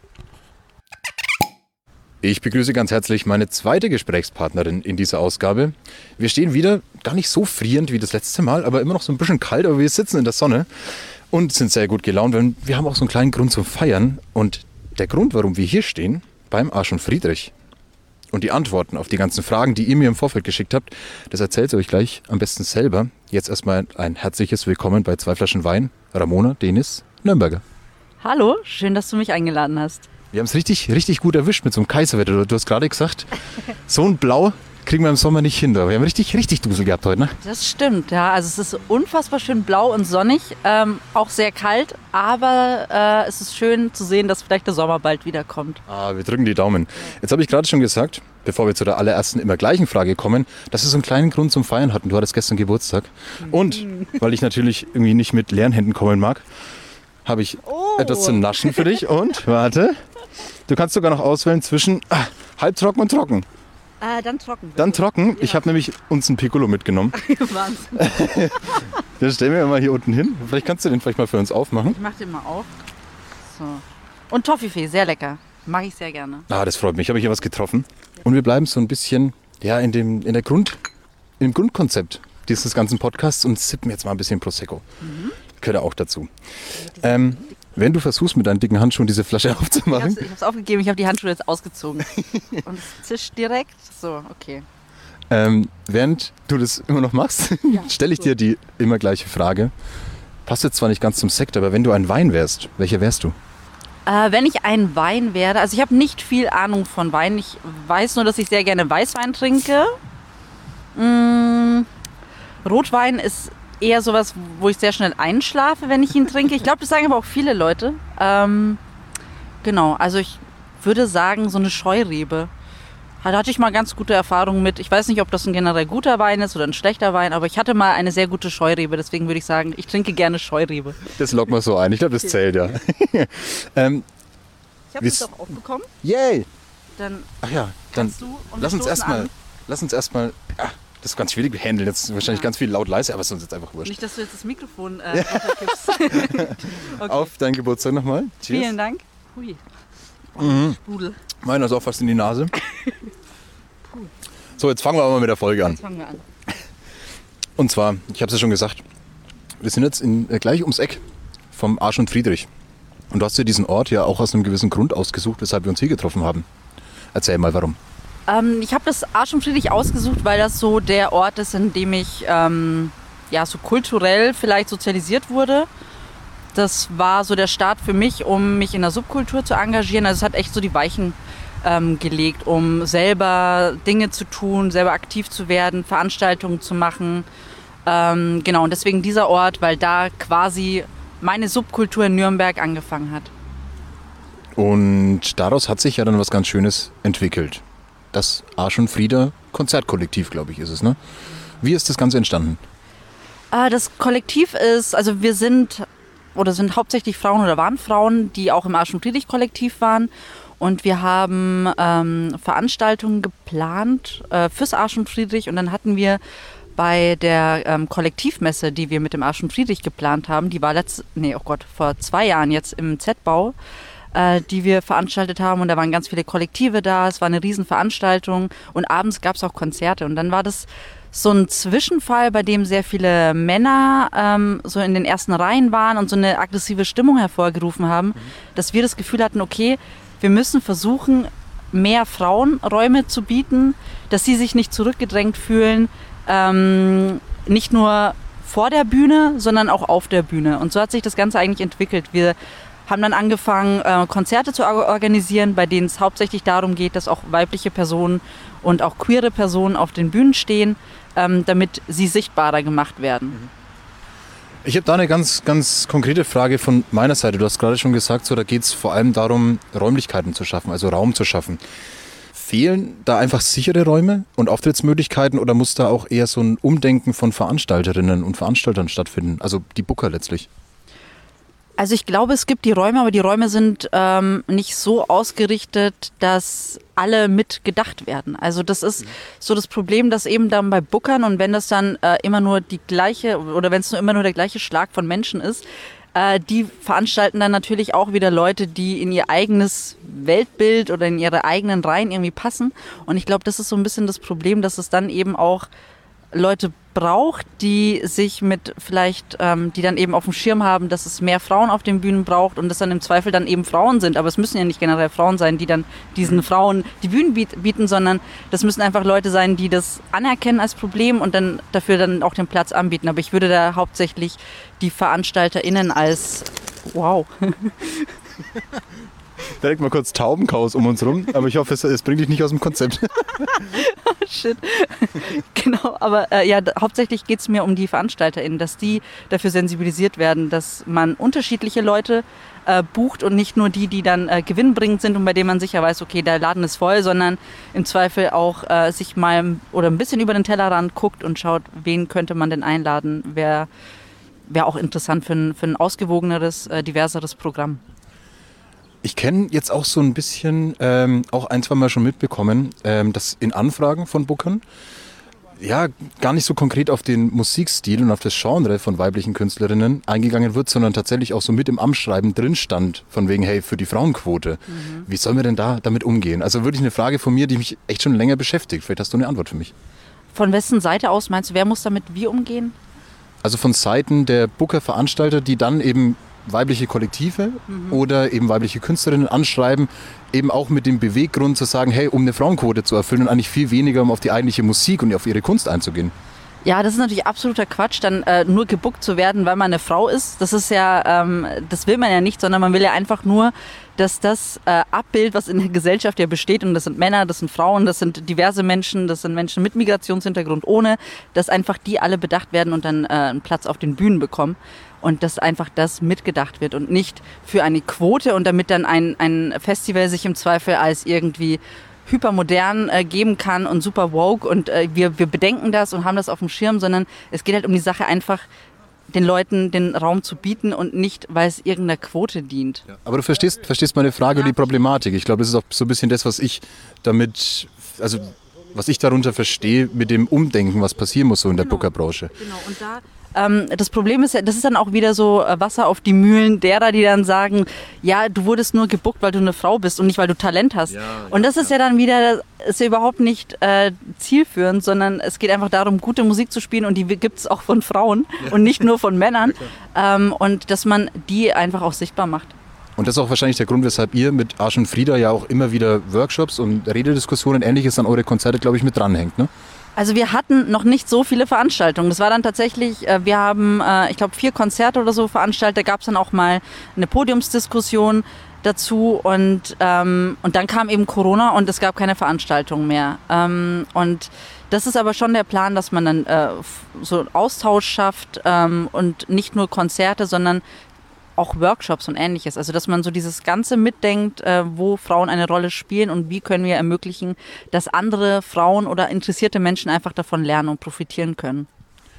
Speaker 5: Ich begrüße ganz herzlich meine zweite Gesprächspartnerin in dieser Ausgabe. Wir stehen wieder gar nicht so frierend wie das letzte Mal, aber immer noch so ein bisschen kalt, aber wir sitzen in der Sonne und sind sehr gut gelaunt, weil wir haben auch so einen kleinen Grund zum Feiern. Und der Grund, warum wir hier stehen, beim Arsch und Friedrich, und die Antworten auf die ganzen Fragen, die ihr mir im Vorfeld geschickt habt, das erzählt ihr euch gleich am besten selber. Jetzt erstmal ein herzliches Willkommen bei Zwei Flaschen Wein. Ramona Denis Nürnberger.
Speaker 7: Hallo, schön, dass du mich eingeladen hast.
Speaker 5: Wir haben es richtig, richtig gut erwischt mit so einem Kaiserwetter. Du hast gerade gesagt, so ein Blau kriegen wir im Sommer nicht hin. Aber wir haben richtig, richtig Dusel gehabt heute, ne?
Speaker 7: Das stimmt, ja. Also es ist unfassbar schön blau und sonnig, ähm, auch sehr kalt, aber äh, es ist schön zu sehen, dass vielleicht der Sommer bald wieder kommt.
Speaker 5: Ah, wir drücken die Daumen. Jetzt habe ich gerade schon gesagt, bevor wir zu der allerersten immer gleichen Frage kommen, dass wir so einen kleinen Grund zum Feiern hatten. Du hattest gestern Geburtstag. Und weil ich natürlich irgendwie nicht mit leeren Händen kommen mag, habe ich
Speaker 7: Oh.
Speaker 5: etwas zu naschen für dich. Und, warte, du kannst sogar noch auswählen zwischen ah, halbtrocken und trocken.
Speaker 7: Äh, dann trocken.
Speaker 5: Dann trocken. Ich habe nämlich uns ein Piccolo mitgenommen.
Speaker 7: Wahnsinn.
Speaker 5: Den stellen wir mal hier unten hin. Vielleicht kannst du den vielleicht mal für uns aufmachen.
Speaker 7: Ich mach den mal auf. So. Und Toffifee, sehr lecker. Mag ich sehr gerne.
Speaker 5: Ah, das freut mich. Habe ich hier was getroffen. Und wir bleiben so ein bisschen ja, in, dem, in der Grund, im Grundkonzept dieses ganzen Podcasts und sippen jetzt mal ein bisschen Prosecco. Mhm. Gehört ja auch dazu. Ähm, wenn du versuchst, mit deinen dicken Handschuhen diese Flasche aufzumachen.
Speaker 7: Ich habe es aufgegeben, ich habe die Handschuhe jetzt ausgezogen. Und es zischt direkt. So, okay.
Speaker 5: Ähm, während du das immer noch machst,
Speaker 7: Ja,
Speaker 5: stelle ich
Speaker 7: so.
Speaker 5: dir die immer gleiche Frage. Passt jetzt zwar nicht ganz zum Sekt, aber wenn du ein Wein wärst, welcher wärst du?
Speaker 7: Äh, wenn ich ein Wein werde, also ich habe nicht viel Ahnung von Wein. Ich weiß nur, dass ich sehr gerne Weißwein trinke. Mm, Rotwein ist eher sowas, wo ich sehr schnell einschlafe, wenn ich ihn trinke. Ich glaube, das sagen aber auch viele Leute. Ähm, genau, also ich würde sagen, so eine Scheurebe. Da hatte ich mal ganz gute Erfahrungen mit. Ich weiß nicht, ob das ein generell guter Wein ist oder ein schlechter Wein, aber ich hatte mal eine sehr gute Scheurebe. Deswegen würde ich sagen, ich trinke gerne Scheurebe.
Speaker 5: Das loggen wir so ein. Ich glaube, das zählt ja. ähm,
Speaker 7: Ich habe
Speaker 5: Wiss-
Speaker 7: das auch aufbekommen.
Speaker 5: yay!
Speaker 7: Dann
Speaker 5: Ach ja, dann
Speaker 7: kannst du und
Speaker 5: lass
Speaker 7: wir
Speaker 5: uns
Speaker 7: stoßen
Speaker 5: erstmal,
Speaker 7: an.
Speaker 5: lass uns erstmal, ah, das ist ganz schwierig, wir handeln jetzt wahrscheinlich
Speaker 7: Ja.
Speaker 5: ganz viel laut leise, aber es ist uns jetzt einfach wurscht.
Speaker 7: Nicht, dass du jetzt das Mikrofon äh, runterkippst. Okay.
Speaker 5: Auf deinen Geburtstag nochmal. Cheers.
Speaker 7: Vielen Dank. Hui. Oh,
Speaker 5: Mhm.
Speaker 7: Sprudel.
Speaker 5: Meiner ist auch fast in die Nase. So, jetzt fangen wir aber mal mit der Folge an.
Speaker 7: Jetzt fangen wir an.
Speaker 5: Und zwar, ich habe es ja schon gesagt, wir sind jetzt in, äh, gleich ums Eck vom Arsch und Friedrich. Und du hast dir diesen Ort ja auch aus einem gewissen Grund ausgesucht, weshalb wir uns hier getroffen haben. Erzähl mal, warum.
Speaker 7: Ähm, ich habe das Arsch und Friedrich ausgesucht, weil das so der Ort ist, in dem ich ähm, ja, so kulturell vielleicht sozialisiert wurde. Das war so der Start für mich, um mich in der Subkultur zu engagieren. Also es hat echt so die Weichen ähm, gelegt, um selber Dinge zu tun, selber aktiv zu werden, Veranstaltungen zu machen. Ähm, genau, und deswegen dieser Ort, weil da quasi meine Subkultur in Nürnberg angefangen hat.
Speaker 5: Und daraus hat sich ja dann was ganz Schönes entwickelt. Das Arsch und Frieder Konzertkollektiv, glaube ich, ist es, ne? Wie ist das Ganze entstanden?
Speaker 7: Äh, das Kollektiv ist, also wir sind oder sind hauptsächlich Frauen oder waren Frauen, die auch im Arsch und Friedrich Kollektiv waren. und wir haben ähm, Veranstaltungen geplant äh, fürs Arsch und Friedrich und dann hatten wir bei der ähm, Kollektivmesse, die wir mit dem Arsch und Friedrich geplant haben, die war letzt, nee, oh Gott, vor zwei Jahren jetzt im Z-Bau, äh, die wir veranstaltet haben und da waren ganz viele Kollektive da, es war eine Riesenveranstaltung und abends gab es auch Konzerte und dann war das so ein Zwischenfall, bei dem sehr viele Männer ähm, so in den ersten Reihen waren und so eine aggressive Stimmung hervorgerufen haben, mhm. dass wir das Gefühl hatten, okay, wir müssen versuchen, mehr Frauen Räume zu bieten, dass sie sich nicht zurückgedrängt fühlen, ähm, nicht nur vor der Bühne, sondern auch auf der Bühne. Und so hat sich das Ganze eigentlich entwickelt. Wir haben dann angefangen, äh, Konzerte zu organisieren, bei denen es hauptsächlich darum geht, dass auch weibliche Personen und auch queere Personen auf den Bühnen stehen, ähm, damit sie sichtbarer gemacht werden.
Speaker 5: Ich habe da eine ganz, ganz konkrete Frage von meiner Seite. Du hast gerade schon gesagt, so, da geht es vor allem darum, Räumlichkeiten zu schaffen, also Raum zu schaffen. Fehlen da einfach sichere Räume und Auftrittsmöglichkeiten oder muss da auch eher so ein Umdenken von Veranstalterinnen und Veranstaltern stattfinden? Also die Booker letztlich.
Speaker 7: Also ich glaube, es gibt die Räume, aber die Räume sind ähm, nicht so ausgerichtet, dass alle mit gedacht werden. Also das ist so das Problem, dass eben dann bei Bookern und wenn das dann äh, immer nur die gleiche oder wenn es nur immer nur der gleiche Schlag von Menschen ist, äh, die veranstalten dann natürlich auch wieder Leute, die in ihr eigenes Weltbild oder in ihre eigenen Reihen irgendwie passen. Und ich glaube, das ist so ein bisschen das Problem, dass es dann eben auch Leute braucht, die sich mit vielleicht, ähm, die dann eben auf dem Schirm haben, dass es mehr Frauen auf den Bühnen braucht und das dann im Zweifel dann eben Frauen sind. Aber es müssen ja nicht generell Frauen sein, die dann diesen Frauen die Bühnen bieten, sondern das müssen einfach Leute sein, die das anerkennen als Problem und dann dafür dann auch den Platz anbieten. Aber ich würde da hauptsächlich die VeranstalterInnen als, wow.
Speaker 5: Direkt mal kurz Taubenchaos um uns rum, aber ich hoffe, es, es bringt dich nicht aus dem Konzept.
Speaker 7: Oh, shit. Genau, aber äh, ja, hauptsächlich geht es mir um die VeranstalterInnen, dass die dafür sensibilisiert werden, dass man unterschiedliche Leute äh, bucht und nicht nur die, die dann äh, gewinnbringend sind und bei denen man sicher weiß, okay, der Laden ist voll, sondern im Zweifel auch äh, sich mal oder ein bisschen über den Tellerrand guckt und schaut, wen könnte man denn einladen, wäre wär auch interessant für ein, für ein ausgewogeneres, äh, diverseres Programm.
Speaker 5: Ich kenne jetzt auch so ein bisschen, ähm, auch ein, zwei Mal schon mitbekommen, ähm, dass in Anfragen von Bookern ja gar nicht so konkret auf den Musikstil und auf das Genre von weiblichen Künstlerinnen eingegangen wird, sondern tatsächlich auch so mit im Amtsschreiben drin stand, von wegen, hey, für die Frauenquote. Mhm. Wie sollen wir denn da damit umgehen? Also wirklich eine Frage von mir, die mich echt schon länger beschäftigt. Vielleicht hast du eine Antwort für mich.
Speaker 7: Von wessen Seite aus meinst du, wer muss damit wie umgehen?
Speaker 5: Also von Seiten der Booker-Veranstalter, die dann eben weibliche Kollektive mhm. oder eben weibliche Künstlerinnen anschreiben, eben auch mit dem Beweggrund zu sagen, hey, um eine Frauenquote zu erfüllen und eigentlich viel weniger, um auf die eigentliche Musik und auf ihre Kunst einzugehen.
Speaker 7: Ja, das ist natürlich absoluter Quatsch, dann äh, nur gebuckt zu werden, weil man eine Frau ist. Das ist ja, ähm, das will man ja nicht, sondern man will ja einfach nur, dass das äh, Abbild, was in der Gesellschaft ja besteht, und das sind Männer, das sind Frauen, das sind diverse Menschen, das sind Menschen mit Migrationshintergrund, ohne, dass einfach die alle bedacht werden und dann äh, einen Platz auf den Bühnen bekommen. Und dass einfach das mitgedacht wird und nicht für eine Quote und damit dann ein, ein Festival sich im Zweifel als irgendwie hypermodern äh, geben kann und super woke und äh, wir, wir bedenken das und haben das auf dem Schirm, sondern es geht halt um die Sache einfach, den Leuten den Raum zu bieten und nicht, weil es irgendeiner Quote dient. Ja,
Speaker 5: aber du verstehst, verstehst meine Frage und die Problematik. Ich glaube, das ist auch so ein bisschen das, was ich damit, also was ich darunter verstehe mit dem Umdenken, was passieren muss so in der
Speaker 7: genau.
Speaker 5: Bookerbranche.
Speaker 7: Genau, und da Ähm, das Problem ist ja, das ist dann auch wieder so äh, Wasser auf die Mühlen derer, die dann sagen, ja, du wurdest nur gebuckt, weil du eine Frau bist und nicht, weil du Talent hast. Ja, und das ja, ist ja dann wieder, das ist ja überhaupt nicht äh, zielführend, sondern es geht einfach darum, gute Musik zu spielen und die gibt es auch von Frauen ja. und nicht nur von Männern. Ja, ähm, und dass man die einfach auch sichtbar macht.
Speaker 5: Und das ist auch wahrscheinlich der Grund, weshalb ihr mit Arsch und Frieda ja auch immer wieder Workshops und Redediskussionen, Ähnliches an eure Konzerte, glaube ich, mit dranhängt, ne?
Speaker 7: Also wir hatten noch nicht so viele Veranstaltungen. Das war dann tatsächlich, äh, wir haben, äh, ich glaube, vier Konzerte oder so veranstaltet. Da gab es dann auch mal eine Podiumsdiskussion dazu und, ähm, und dann kam eben Corona und es gab keine Veranstaltung mehr. Ähm, und das ist aber schon der Plan, dass man dann äh, so einen Austausch schafft ähm, und nicht nur Konzerte, sondern auch Workshops und Ähnliches. Also dass man so dieses Ganze mitdenkt, äh, wo Frauen eine Rolle spielen und wie können wir ermöglichen, dass andere Frauen oder interessierte Menschen einfach davon lernen und profitieren können.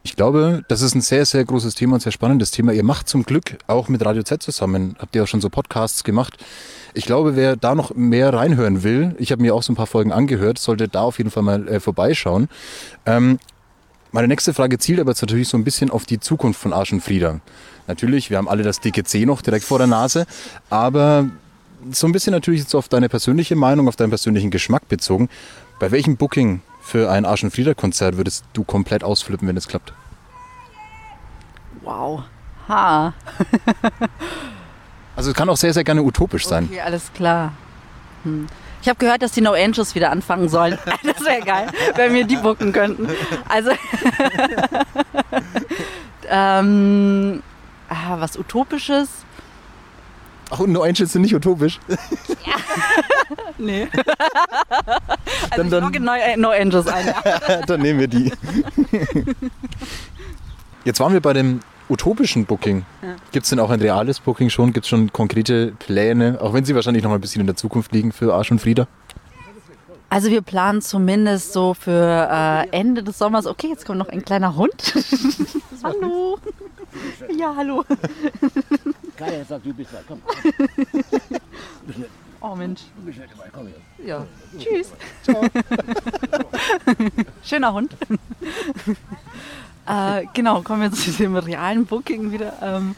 Speaker 5: Ich glaube, das ist ein sehr, sehr großes Thema und sehr spannendes Thema. Ihr macht zum Glück auch mit Radio Z zusammen, habt ihr auch schon so Podcasts gemacht. Ich glaube, wer da noch mehr reinhören will, ich habe mir auch so ein paar Folgen angehört, sollte da auf jeden Fall mal äh, vorbeischauen. Ähm, meine nächste Frage zielt aber jetzt natürlich so ein bisschen auf die Zukunft von Arsch und Frieda. Natürlich, wir haben alle das dicke C noch direkt vor der Nase, aber so ein bisschen natürlich jetzt auf deine persönliche Meinung, auf deinen persönlichen Geschmack bezogen. Bei welchem Booking für ein Arsch und Frieda-Konzert würdest du komplett ausflippen, wenn es klappt?
Speaker 7: Wow. Ha.
Speaker 5: Also es kann auch sehr, sehr gerne utopisch sein.
Speaker 7: Okay, alles klar. Hm. Ich habe gehört, dass die No Angels wieder anfangen sollen. Das wäre geil, wenn wir die booken könnten. Also, ähm, ah, was Utopisches?
Speaker 5: Ach, und No Angels sind nicht utopisch?
Speaker 7: Ja. Nee. Also
Speaker 5: dann,
Speaker 7: ich
Speaker 5: dann,
Speaker 7: logge No, äh, no Angels ein. Ja.
Speaker 5: Dann nehmen wir die. Jetzt waren wir bei dem utopischen Booking. Ja. Gibt es denn auch ein reales Booking schon? Gibt es schon konkrete Pläne, auch wenn sie wahrscheinlich noch mal ein bisschen in der Zukunft liegen für Arsch und Frieda?
Speaker 7: Also wir planen zumindest so für äh, Ende des Sommers. Okay, jetzt kommt noch ein kleiner Hund. Hallo. Ja, hallo.
Speaker 8: Kaya sagt, du bist da, komm.
Speaker 7: Oh Mensch.
Speaker 8: Du bist nicht dabei, komm hier.
Speaker 7: Ja. Tschüss. Ciao. Schöner Hund. äh, genau, kommen wir zu dem realen Booking wieder. Ähm,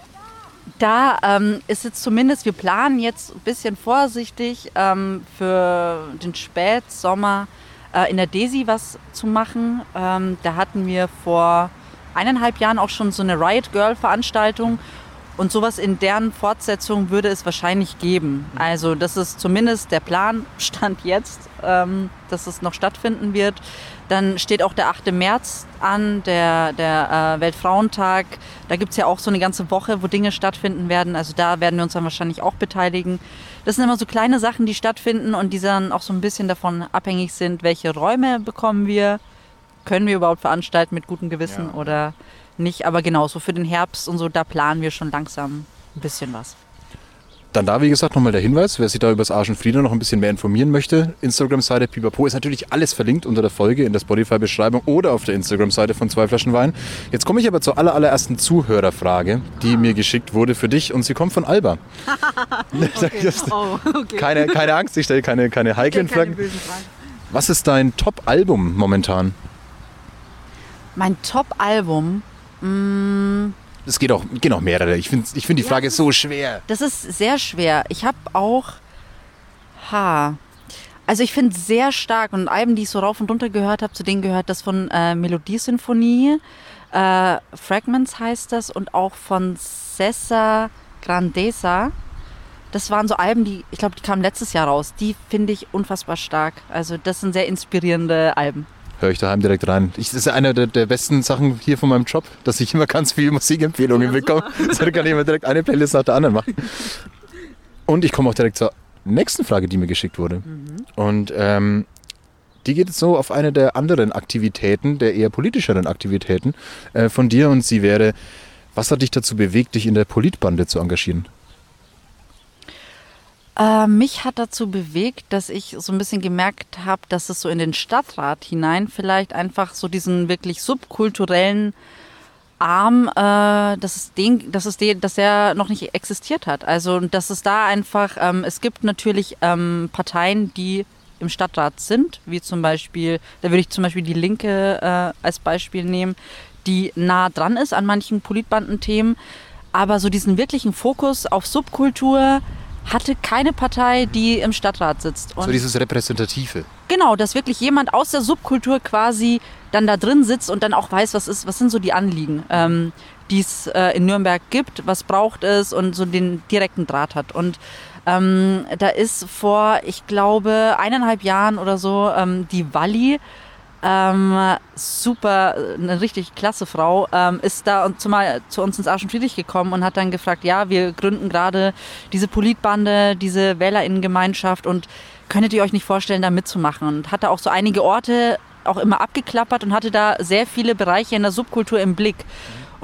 Speaker 7: da ähm, ist jetzt zumindest, wir planen jetzt ein bisschen vorsichtig ähm, für den Spätsommer äh, in der Desi was zu machen. Ähm, da hatten wir vor eineinhalb Jahren auch schon so eine Riot Girl Veranstaltung. Und sowas in deren Fortsetzung würde es wahrscheinlich geben. Also das ist zumindest der Plan, Stand jetzt, ähm, dass es noch stattfinden wird. Dann steht auch der achte März an, der, der äh, Weltfrauentag. Da gibt es ja auch so eine ganze Woche, wo Dinge stattfinden werden. Also da werden wir uns dann wahrscheinlich auch beteiligen. Das sind immer so kleine Sachen, die stattfinden und die dann auch so ein bisschen davon abhängig sind, welche Räume bekommen wir. Können wir überhaupt veranstalten mit gutem Gewissen ja. oder nicht, aber genauso für den Herbst und so, da planen wir schon langsam ein bisschen was.
Speaker 5: Dann da, wie gesagt, nochmal der Hinweis, wer sich da über das Arsch und Frieda noch ein bisschen mehr informieren möchte, Instagram-Seite Pipapo ist natürlich alles verlinkt unter der Folge in der Spotify-Beschreibung oder auf der Instagram-Seite von Zwei Flaschen Wein. Jetzt komme ich aber zur aller, allerersten Zuhörerfrage, die ah. mir geschickt wurde für dich und sie kommt von Alba.
Speaker 7: Okay. Oh, okay.
Speaker 5: keine, keine Angst, ich stelle keine, keine heiklen Fragen. Was ist dein Top-Album momentan?
Speaker 7: Mein Top-Album?
Speaker 5: Es geht auch, gehen auch mehrere. Ich finde ich find die Frage ja, ist so schwer.
Speaker 7: Das ist sehr schwer. Ich habe auch... Ha. Also ich finde es sehr stark und Alben, die ich so rauf und runter gehört habe, zu denen gehört das von äh, Melodiesinfonie. Äh, Fragments heißt das und auch von César Grandeza. Das waren so Alben, die, ich glaube, die kamen letztes Jahr raus. Die finde ich unfassbar stark. Also das sind sehr inspirierende Alben.
Speaker 5: Höre ich daheim direkt rein. Ich, das ist ja eine der, der besten Sachen hier von meinem Job, dass ich immer ganz viele Musikempfehlungen ja, bekomme. So kann ich immer direkt eine Playlist nach der anderen machen. Und ich komme auch direkt zur nächsten Frage, die mir geschickt wurde. Mhm. Und ähm, die geht jetzt so auf eine der anderen Aktivitäten, der eher politischeren Aktivitäten äh, von dir. Und sie wäre, was hat dich dazu bewegt, dich in der Politbande zu engagieren?
Speaker 7: Äh, mich hat dazu bewegt, dass ich so ein bisschen gemerkt habe, dass es so in den Stadtrat hinein vielleicht einfach so diesen wirklich subkulturellen Arm, äh, dass es den, dass es den, dass der noch nicht existiert hat. Also dass es da einfach, ähm, es gibt natürlich ähm, Parteien, die im Stadtrat sind, wie zum Beispiel, da würde ich zum Beispiel die Linke äh, als Beispiel nehmen, die nah dran ist an manchen Politbandenthemen, aber so diesen wirklichen Fokus auf Subkultur hatte keine Partei, die im Stadtrat sitzt. Und
Speaker 5: so dieses Repräsentative.
Speaker 7: Genau, dass wirklich jemand aus der Subkultur quasi dann da drin sitzt und dann auch weiß, was ist, was sind so die Anliegen, ähm, die es äh, in Nürnberg gibt, was braucht es und so den direkten Draht hat. Und ähm, da ist vor, ich glaube, eineinhalb Jahren oder so ähm, die Walli, Ähm, super, eine richtig klasse Frau, ähm, ist da und zumal zu uns ins Arsch und Friedrich gekommen und hat dann gefragt, ja, wir gründen gerade diese Politbande, diese WählerInnengemeinschaft und könntet ihr euch nicht vorstellen, da mitzumachen? Und hatte auch so einige Orte auch immer abgeklappert und hatte da sehr viele Bereiche in der Subkultur im Blick.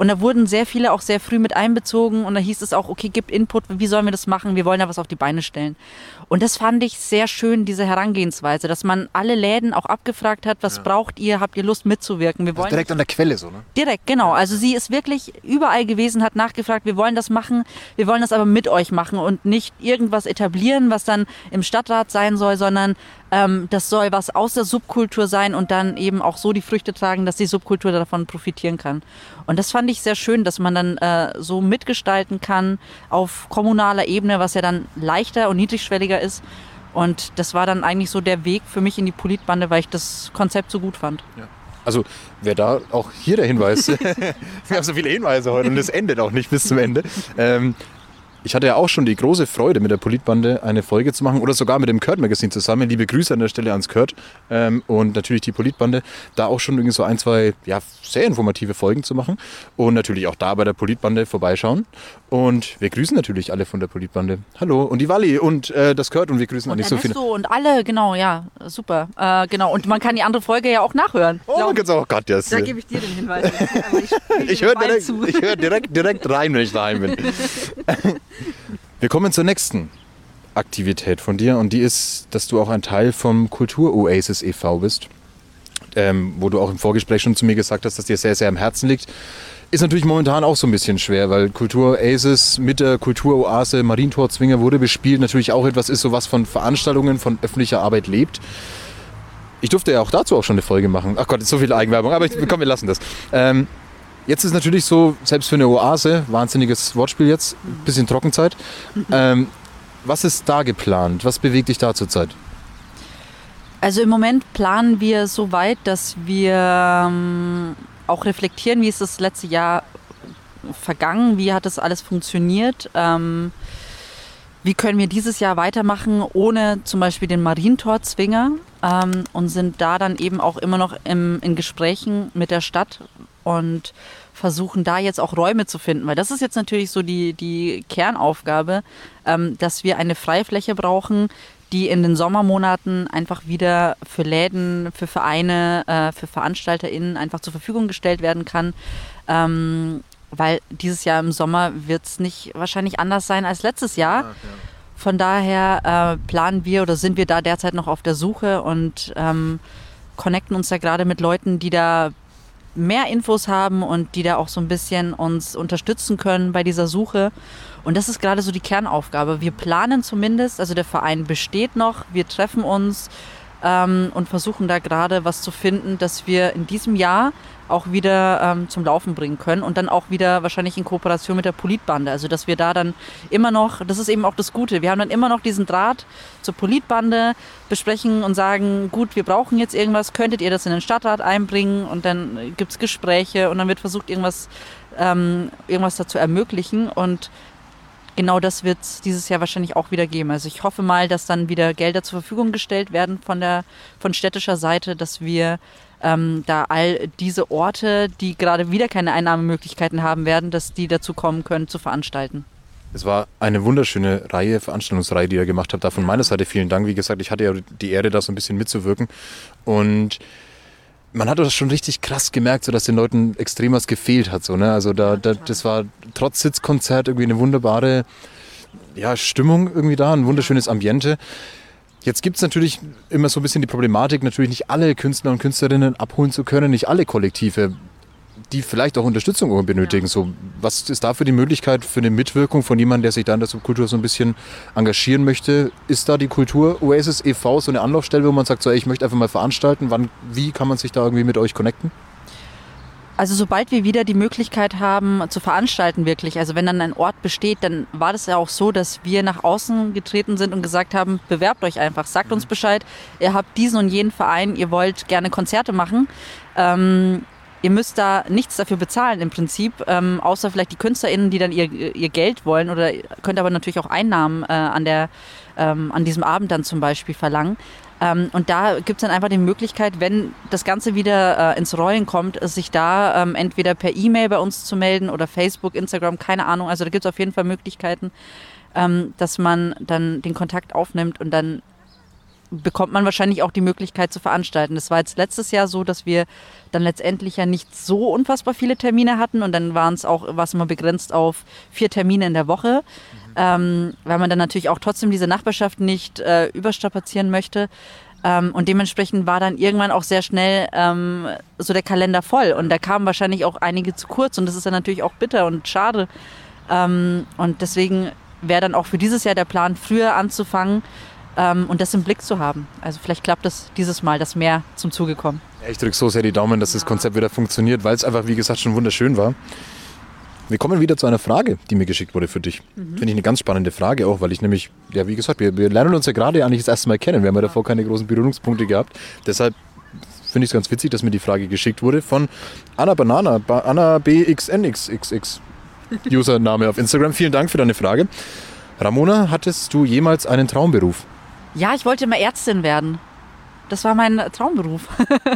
Speaker 7: Und da wurden sehr viele auch sehr früh mit einbezogen und da hieß es auch, okay, gebt Input, wie sollen wir das machen, wir wollen da was auf die Beine stellen. Und das fand ich sehr schön, diese Herangehensweise, dass man alle Läden auch abgefragt hat, was ja. braucht ihr, habt ihr Lust mitzuwirken? Wir wollen
Speaker 5: also direkt an der Quelle so, ne?
Speaker 7: Direkt, genau. Also sie ist wirklich überall gewesen, hat nachgefragt, wir wollen das machen, wir wollen das aber mit euch machen und nicht irgendwas etablieren, was dann im Stadtrat sein soll, sondern ähm, das soll was aus der Subkultur sein und dann eben auch so die Früchte tragen, dass die Subkultur davon profitieren kann. Und das fand ich sehr schön, dass man dann äh, so mitgestalten kann auf kommunaler Ebene, was ja dann leichter und niedrigschwelliger ist. Und das war dann eigentlich so der Weg für mich in die Politbande, weil ich das Konzept so gut fand.
Speaker 5: Ja. Also wer da auch hier der Hinweis, wir haben so viele Hinweise heute und es endet auch nicht bis zum Ende. Ähm, ich hatte ja auch schon die große Freude, mit der Politbande eine Folge zu machen oder sogar mit dem Kurt Magazine zusammen. Liebe Grüße an der Stelle ans Kurt ähm, und natürlich die Politbande, da auch schon irgendwie so ein, zwei ja, sehr informative Folgen zu machen und natürlich auch da bei der Politbande vorbeischauen. Und wir grüßen natürlich alle von der Politbande. Hallo und die Walli und äh, das Kurt und wir grüßen
Speaker 7: und
Speaker 5: eigentlich so viele.
Speaker 7: Und alle, genau, ja, super. Äh, genau. Und man kann die andere Folge ja auch nachhören.
Speaker 5: Oh, man kann es auch, Gott, yes.
Speaker 7: Da gebe ich dir den Hinweis. ich
Speaker 5: ich höre direkt, ich hör direkt, direkt rein, wenn ich daheim bin. Wir kommen zur nächsten Aktivität von dir und die ist, dass du auch ein Teil vom Kultur-Oasis e V bist, ähm, wo du auch im Vorgespräch schon zu mir gesagt hast, dass dir sehr, sehr am Herzen liegt. Ist natürlich momentan auch so ein bisschen schwer, weil Kultur-Oasis mit der Kultur-Oase Marientor-Zwinger wurde bespielt, natürlich auch etwas ist, so was von Veranstaltungen, von öffentlicher Arbeit lebt. Ich durfte ja auch dazu auch schon eine Folge machen. Ach Gott, ist so viel Eigenwerbung, aber ich, komm, wir lassen das. Ähm, Jetzt ist natürlich so, selbst für eine Oase, wahnsinniges Wortspiel jetzt, bisschen Trockenzeit. Ähm, was ist da geplant? Was bewegt dich da zurzeit?
Speaker 7: Also im Moment planen wir so weit, dass wir ähm, auch reflektieren, wie ist das letzte Jahr vergangen, wie hat das alles funktioniert, ähm, wie können wir dieses Jahr weitermachen ohne zum Beispiel den Marientor-Zwinger ähm, und sind da dann eben auch immer noch im, in Gesprächen mit der Stadt und versuchen da jetzt auch Räume zu finden, weil das ist jetzt natürlich so die, die Kernaufgabe, ähm, dass wir eine Freifläche brauchen, die in den Sommermonaten einfach wieder für Läden, für Vereine, äh, für VeranstalterInnen einfach zur Verfügung gestellt werden kann, ähm, weil dieses Jahr im Sommer wird es nicht wahrscheinlich anders sein als letztes Jahr. Ja, ja. Von daher äh, planen wir oder sind wir da derzeit noch auf der Suche und ähm, connecten uns da gerade mit Leuten, die da mehr Infos haben und die da auch so ein bisschen uns unterstützen können bei dieser Suche. Und das ist gerade so die Kernaufgabe. Wir planen zumindest, also der Verein besteht noch, wir treffen uns ähm, und versuchen da gerade was zu finden, dass wir in diesem Jahr auch wieder ähm, zum Laufen bringen können und dann auch wieder wahrscheinlich in Kooperation mit der Politbande. Also dass wir da dann immer noch, das ist eben auch das Gute, wir haben dann immer noch diesen Draht zur Politbande, besprechen und sagen, gut, wir brauchen jetzt irgendwas, könntet ihr das in den Stadtrat einbringen und dann gibt es Gespräche und dann wird versucht, irgendwas, ähm, irgendwas dazu ermöglichen und genau das wird es dieses Jahr wahrscheinlich auch wieder geben. Also ich hoffe mal, dass dann wieder Gelder zur Verfügung gestellt werden von der von städtischer Seite, dass wir ähm, da all diese Orte, die gerade wieder keine Einnahmemöglichkeiten haben werden, dass die dazu kommen können, zu veranstalten.
Speaker 5: Es war eine wunderschöne Reihe, Veranstaltungsreihe, die ihr gemacht habt. Da von meiner Seite vielen Dank. Wie gesagt, ich hatte ja die Ehre, da so ein bisschen mitzuwirken. Und man hat das schon richtig krass gemerkt, so dass den Leuten extrem was gefehlt hat. So, ne? Also da, da, das war trotz Sitzkonzert irgendwie eine wunderbare ja, Stimmung irgendwie da, ein wunderschönes Ambiente. Jetzt gibt es natürlich immer so ein bisschen die Problematik, natürlich nicht alle Künstler und Künstlerinnen abholen zu können, nicht alle Kollektive, die vielleicht auch Unterstützung benötigen. Ja. So, was ist da für die Möglichkeit für eine Mitwirkung von jemandem, der sich da in der Subkultur so ein bisschen engagieren möchte? Ist da die Kultur-Oasis e V so eine Anlaufstelle, wo man sagt, so, ey, ich möchte einfach mal veranstalten? Wann, wie kann man sich da irgendwie mit euch connecten?
Speaker 7: Also sobald wir wieder die Möglichkeit haben zu veranstalten wirklich, also wenn dann ein Ort besteht, dann war das ja auch so, dass wir nach außen getreten sind und gesagt haben, bewerbt euch einfach, sagt mhm. uns Bescheid, ihr habt diesen und jenen Verein, ihr wollt gerne Konzerte machen. Ähm, Ihr müsst da nichts dafür bezahlen im Prinzip, ähm, außer vielleicht die KünstlerInnen, die dann ihr, ihr Geld wollen oder könnt aber natürlich auch Einnahmen äh, an, der, ähm, an diesem Abend dann zum Beispiel verlangen. Ähm, und da gibt es dann einfach die Möglichkeit, wenn das Ganze wieder äh, ins Rollen kommt, sich da ähm, entweder per E-Mail bei uns zu melden oder Facebook, Instagram, keine Ahnung. Also da gibt es auf jeden Fall Möglichkeiten, ähm, dass man dann den Kontakt aufnimmt und dann bekommt man wahrscheinlich auch die Möglichkeit zu veranstalten. Das war jetzt letztes Jahr so, dass wir dann letztendlich ja nicht so unfassbar viele Termine hatten und dann waren es auch, war es immer begrenzt auf vier Termine in der Woche, mhm. ähm, weil man dann natürlich auch trotzdem diese Nachbarschaft nicht äh, überstrapazieren möchte. Ähm, und dementsprechend war dann irgendwann auch sehr schnell ähm, so der Kalender voll und da kamen wahrscheinlich auch einige zu kurz und das ist dann natürlich auch bitter und schade. Ähm, und deswegen wäre dann auch für dieses Jahr der Plan, früher anzufangen ähm, und das im Blick zu haben. Also vielleicht klappt es dieses Mal, dass mehr zum Zuge kommen.
Speaker 5: Ich drücke so sehr die Daumen, dass das Konzept wieder funktioniert, weil es einfach, wie gesagt, schon wunderschön war. Wir kommen wieder zu einer Frage, die mir geschickt wurde für dich. Mhm. Finde ich eine ganz spannende Frage auch, weil ich nämlich, ja wie gesagt, wir, wir lernen uns ja gerade eigentlich das erste Mal kennen. Wir haben ja davor keine großen Berührungspunkte gehabt. Deshalb finde ich es ganz witzig, dass mir die Frage geschickt wurde von Anna Banana, ba- Anna B X N X X X, Username auf Instagram. Vielen Dank für deine Frage. Ramona, hattest du jemals einen Traumberuf?
Speaker 7: Ja, ich wollte immer Ärztin werden. Das war mein Traumberuf.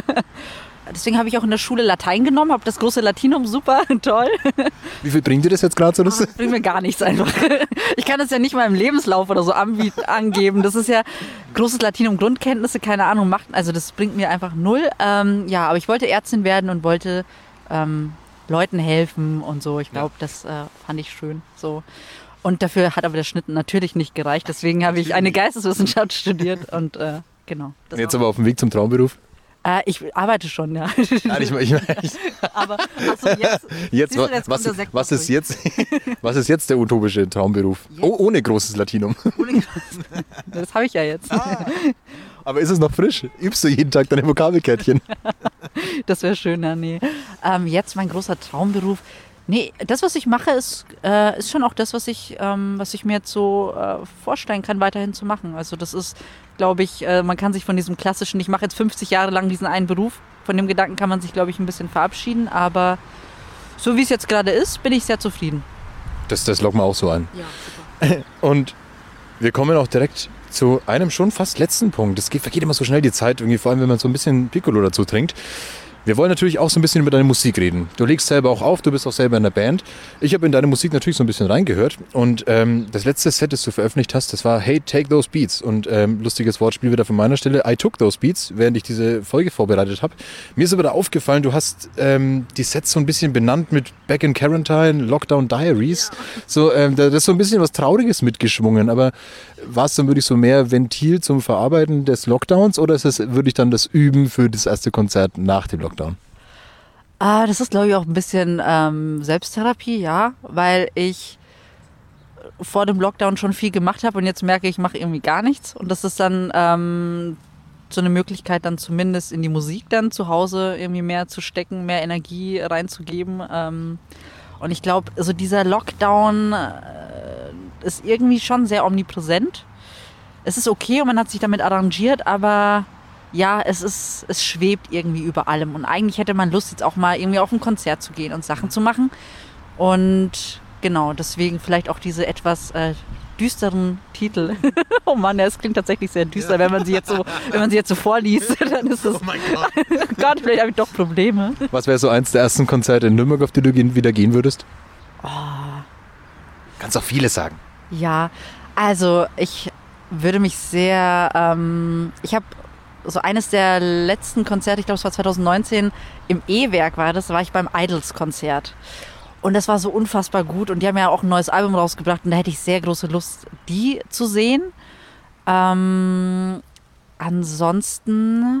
Speaker 7: Deswegen habe ich auch in der Schule Latein genommen, habe das große Latinum, super, toll.
Speaker 5: Wie viel bringt dir das jetzt gerade so?
Speaker 7: Das bringt mir gar nichts einfach. Ich kann das ja nicht mal im Lebenslauf oder so angeben. Das ist ja großes Latinum, Grundkenntnisse, keine Ahnung, macht, also das bringt mir einfach null. Ähm, ja, aber ich wollte Ärztin werden und wollte ähm, Leuten helfen und so. Ich glaube, das äh, fand ich schön. So. Und dafür hat aber der Schnitt natürlich nicht gereicht. Deswegen habe ich eine Geisteswissenschaft studiert und äh, genau.
Speaker 5: Das jetzt aber auf dem Weg zum Traumberuf?
Speaker 7: Äh, ich arbeite schon, ja.
Speaker 5: Nein, ich, ich, ich,
Speaker 7: aber achso, jetzt,
Speaker 5: jetzt,
Speaker 7: du, jetzt
Speaker 5: was, was, was, ist jetzt, was ist jetzt der utopische Traumberuf? Oh, ohne großes Latinum. Ohne,
Speaker 7: das habe ich ja jetzt.
Speaker 5: Ah, aber ist es noch frisch? Übst du jeden Tag deine Vokabelkärtchen?
Speaker 7: Das wäre schön, ja, nee. Ähm, jetzt mein großer Traumberuf. Nee, das, was ich mache, ist, äh, ist schon auch das, was ich, ähm, was ich mir jetzt so äh, vorstellen kann, weiterhin zu machen. Also das ist, glaube ich, äh, man kann sich von diesem klassischen, ich mache jetzt fünfzig Jahre lang diesen einen Beruf, von dem Gedanken kann man sich, glaube ich, ein bisschen verabschieden. Aber so wie es jetzt gerade ist, bin ich sehr zufrieden.
Speaker 5: Das, das loggen wir auch so ein.
Speaker 7: Ja, super.
Speaker 5: Und wir kommen auch direkt zu einem schon fast letzten Punkt. Es geht, vergeht immer so schnell die Zeit, irgendwie, vor allem wenn man so ein bisschen Piccolo dazu trinkt. Wir wollen natürlich auch so ein bisschen über deine Musik reden. Du legst selber auch auf, du bist auch selber in der Band. Ich habe in deine Musik natürlich so ein bisschen reingehört. Und ähm, das letzte Set, das du veröffentlicht hast, das war Hey, Take Those Beats. Und ähm, lustiges Wortspiel wieder von meiner Stelle. I took those beats, während ich diese Folge vorbereitet habe. Mir ist aber da aufgefallen, du hast ähm, die Sets so ein bisschen benannt mit Back in Quarantine, Lockdown Diaries. Ja. So, ähm, da ist so ein bisschen was Trauriges mitgeschwungen. Aber war es dann wirklich so mehr Ventil zum Verarbeiten des Lockdowns oder ist es wirklich dann das Üben für das erste Konzert nach dem Lockdown?
Speaker 7: Ah, das ist, glaube ich, auch ein bisschen ähm, Selbsttherapie, ja, weil ich vor dem Lockdown schon viel gemacht habe und jetzt merke ich, ich mache irgendwie gar nichts. Und das ist dann ähm, so eine Möglichkeit, dann zumindest in die Musik dann zu Hause irgendwie mehr zu stecken, mehr Energie reinzugeben. Ähm, und ich glaube, also dieser Lockdown äh, ist irgendwie schon sehr omnipräsent. Es ist okay und man hat sich damit arrangiert, aber ja, es ist, es schwebt irgendwie über allem. Und eigentlich hätte man Lust, jetzt auch mal irgendwie auf ein Konzert zu gehen und Sachen zu machen. Und genau, deswegen vielleicht auch diese etwas äh, düsteren Titel. Oh Mann, es klingt tatsächlich sehr düster, ja. wenn man sie jetzt so, wenn man sie jetzt so vorliest, dann ist es. Oh mein Gott. Gott, vielleicht habe ich doch Probleme.
Speaker 5: Was wäre so eins der ersten Konzerte in Nürnberg, auf die du wieder gehen würdest?
Speaker 7: Oh.
Speaker 5: Kannst auch viele sagen.
Speaker 7: Ja, also ich würde mich sehr, ähm, ich habe so eines der letzten Konzerte, ich glaube es war zwanzig neunzehn, im E-Werk war das, da war ich beim Idols-Konzert. Und das war so unfassbar gut und die haben ja auch ein neues Album rausgebracht und da hätte ich sehr große Lust, die zu sehen. Ähm, ansonsten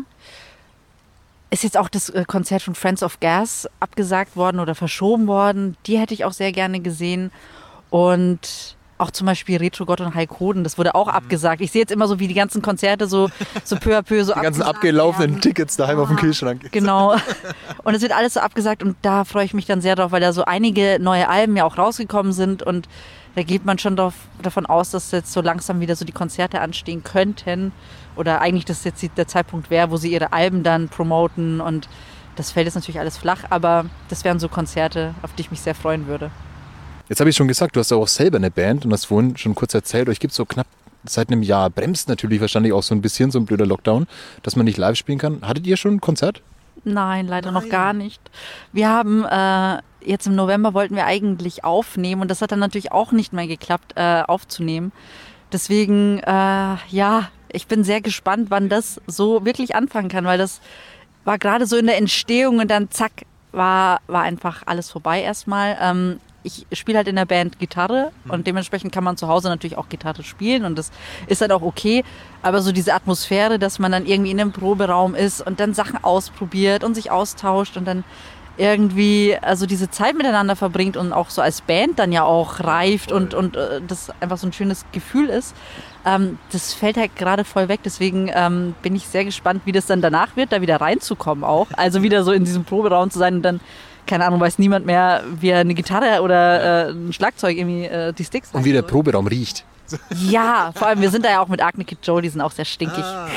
Speaker 7: ist jetzt auch das Konzert von Friends of Gas abgesagt worden oder verschoben worden. Die hätte ich auch sehr gerne gesehen. Und auch zum Beispiel Retro Gott und Hulk Hoden, das wurde auch mhm. abgesagt. Ich sehe jetzt immer so, wie die ganzen Konzerte so, so peu à peu so
Speaker 5: Die ganzen abgelaufenen werden. Tickets daheim ah, auf dem Kühlschrank.
Speaker 7: Genau. Und es wird alles so abgesagt und da freue ich mich dann sehr drauf, weil da so einige neue Alben ja auch rausgekommen sind und da geht man schon drauf, davon aus, dass jetzt so langsam wieder so die Konzerte anstehen könnten oder eigentlich das jetzt der Zeitpunkt wäre, wo sie ihre Alben dann promoten und das fällt jetzt natürlich alles flach, aber das wären so Konzerte, auf die ich mich sehr freuen würde.
Speaker 5: Jetzt habe ich schon gesagt, du hast auch selber eine Band und hast vorhin schon kurz erzählt, euch gibt es so knapp seit einem Jahr. Bremst natürlich wahrscheinlich auch so ein bisschen so ein blöder Lockdown, dass man nicht live spielen kann. Hattet ihr schon ein Konzert?
Speaker 7: Nein, leider Nein. noch gar nicht. Wir haben, äh, jetzt im November wollten wir eigentlich aufnehmen und das hat dann natürlich auch nicht mehr geklappt, äh, aufzunehmen. Deswegen, äh, ja, Ich bin sehr gespannt, wann das so wirklich anfangen kann, weil das war gerade so in der Entstehung und dann zack, war, war einfach alles vorbei erstmal. Ähm, ich spiele halt in der Band Gitarre und dementsprechend kann man zu Hause natürlich auch Gitarre spielen und das ist dann auch okay. Aber so diese Atmosphäre, dass man dann irgendwie in einem Proberaum ist und dann Sachen ausprobiert und sich austauscht und dann irgendwie, also diese Zeit miteinander verbringt und auch so als Band dann ja auch reift und, und äh, das einfach so ein schönes Gefühl ist, ähm, das fällt halt gerade voll weg. Deswegen ähm, bin ich sehr gespannt, wie das dann danach wird, da wieder reinzukommen auch. Also wieder so in diesem Proberaum zu sein und dann, keine Ahnung, weiß niemand mehr, wie eine Gitarre oder äh, ein Schlagzeug irgendwie äh, die Sticks
Speaker 5: Und wie der Proberaum riecht.
Speaker 7: Ja, vor allem, wir sind da ja auch mit Agni Kid Joe, die sind auch sehr stinkig.
Speaker 5: Ah.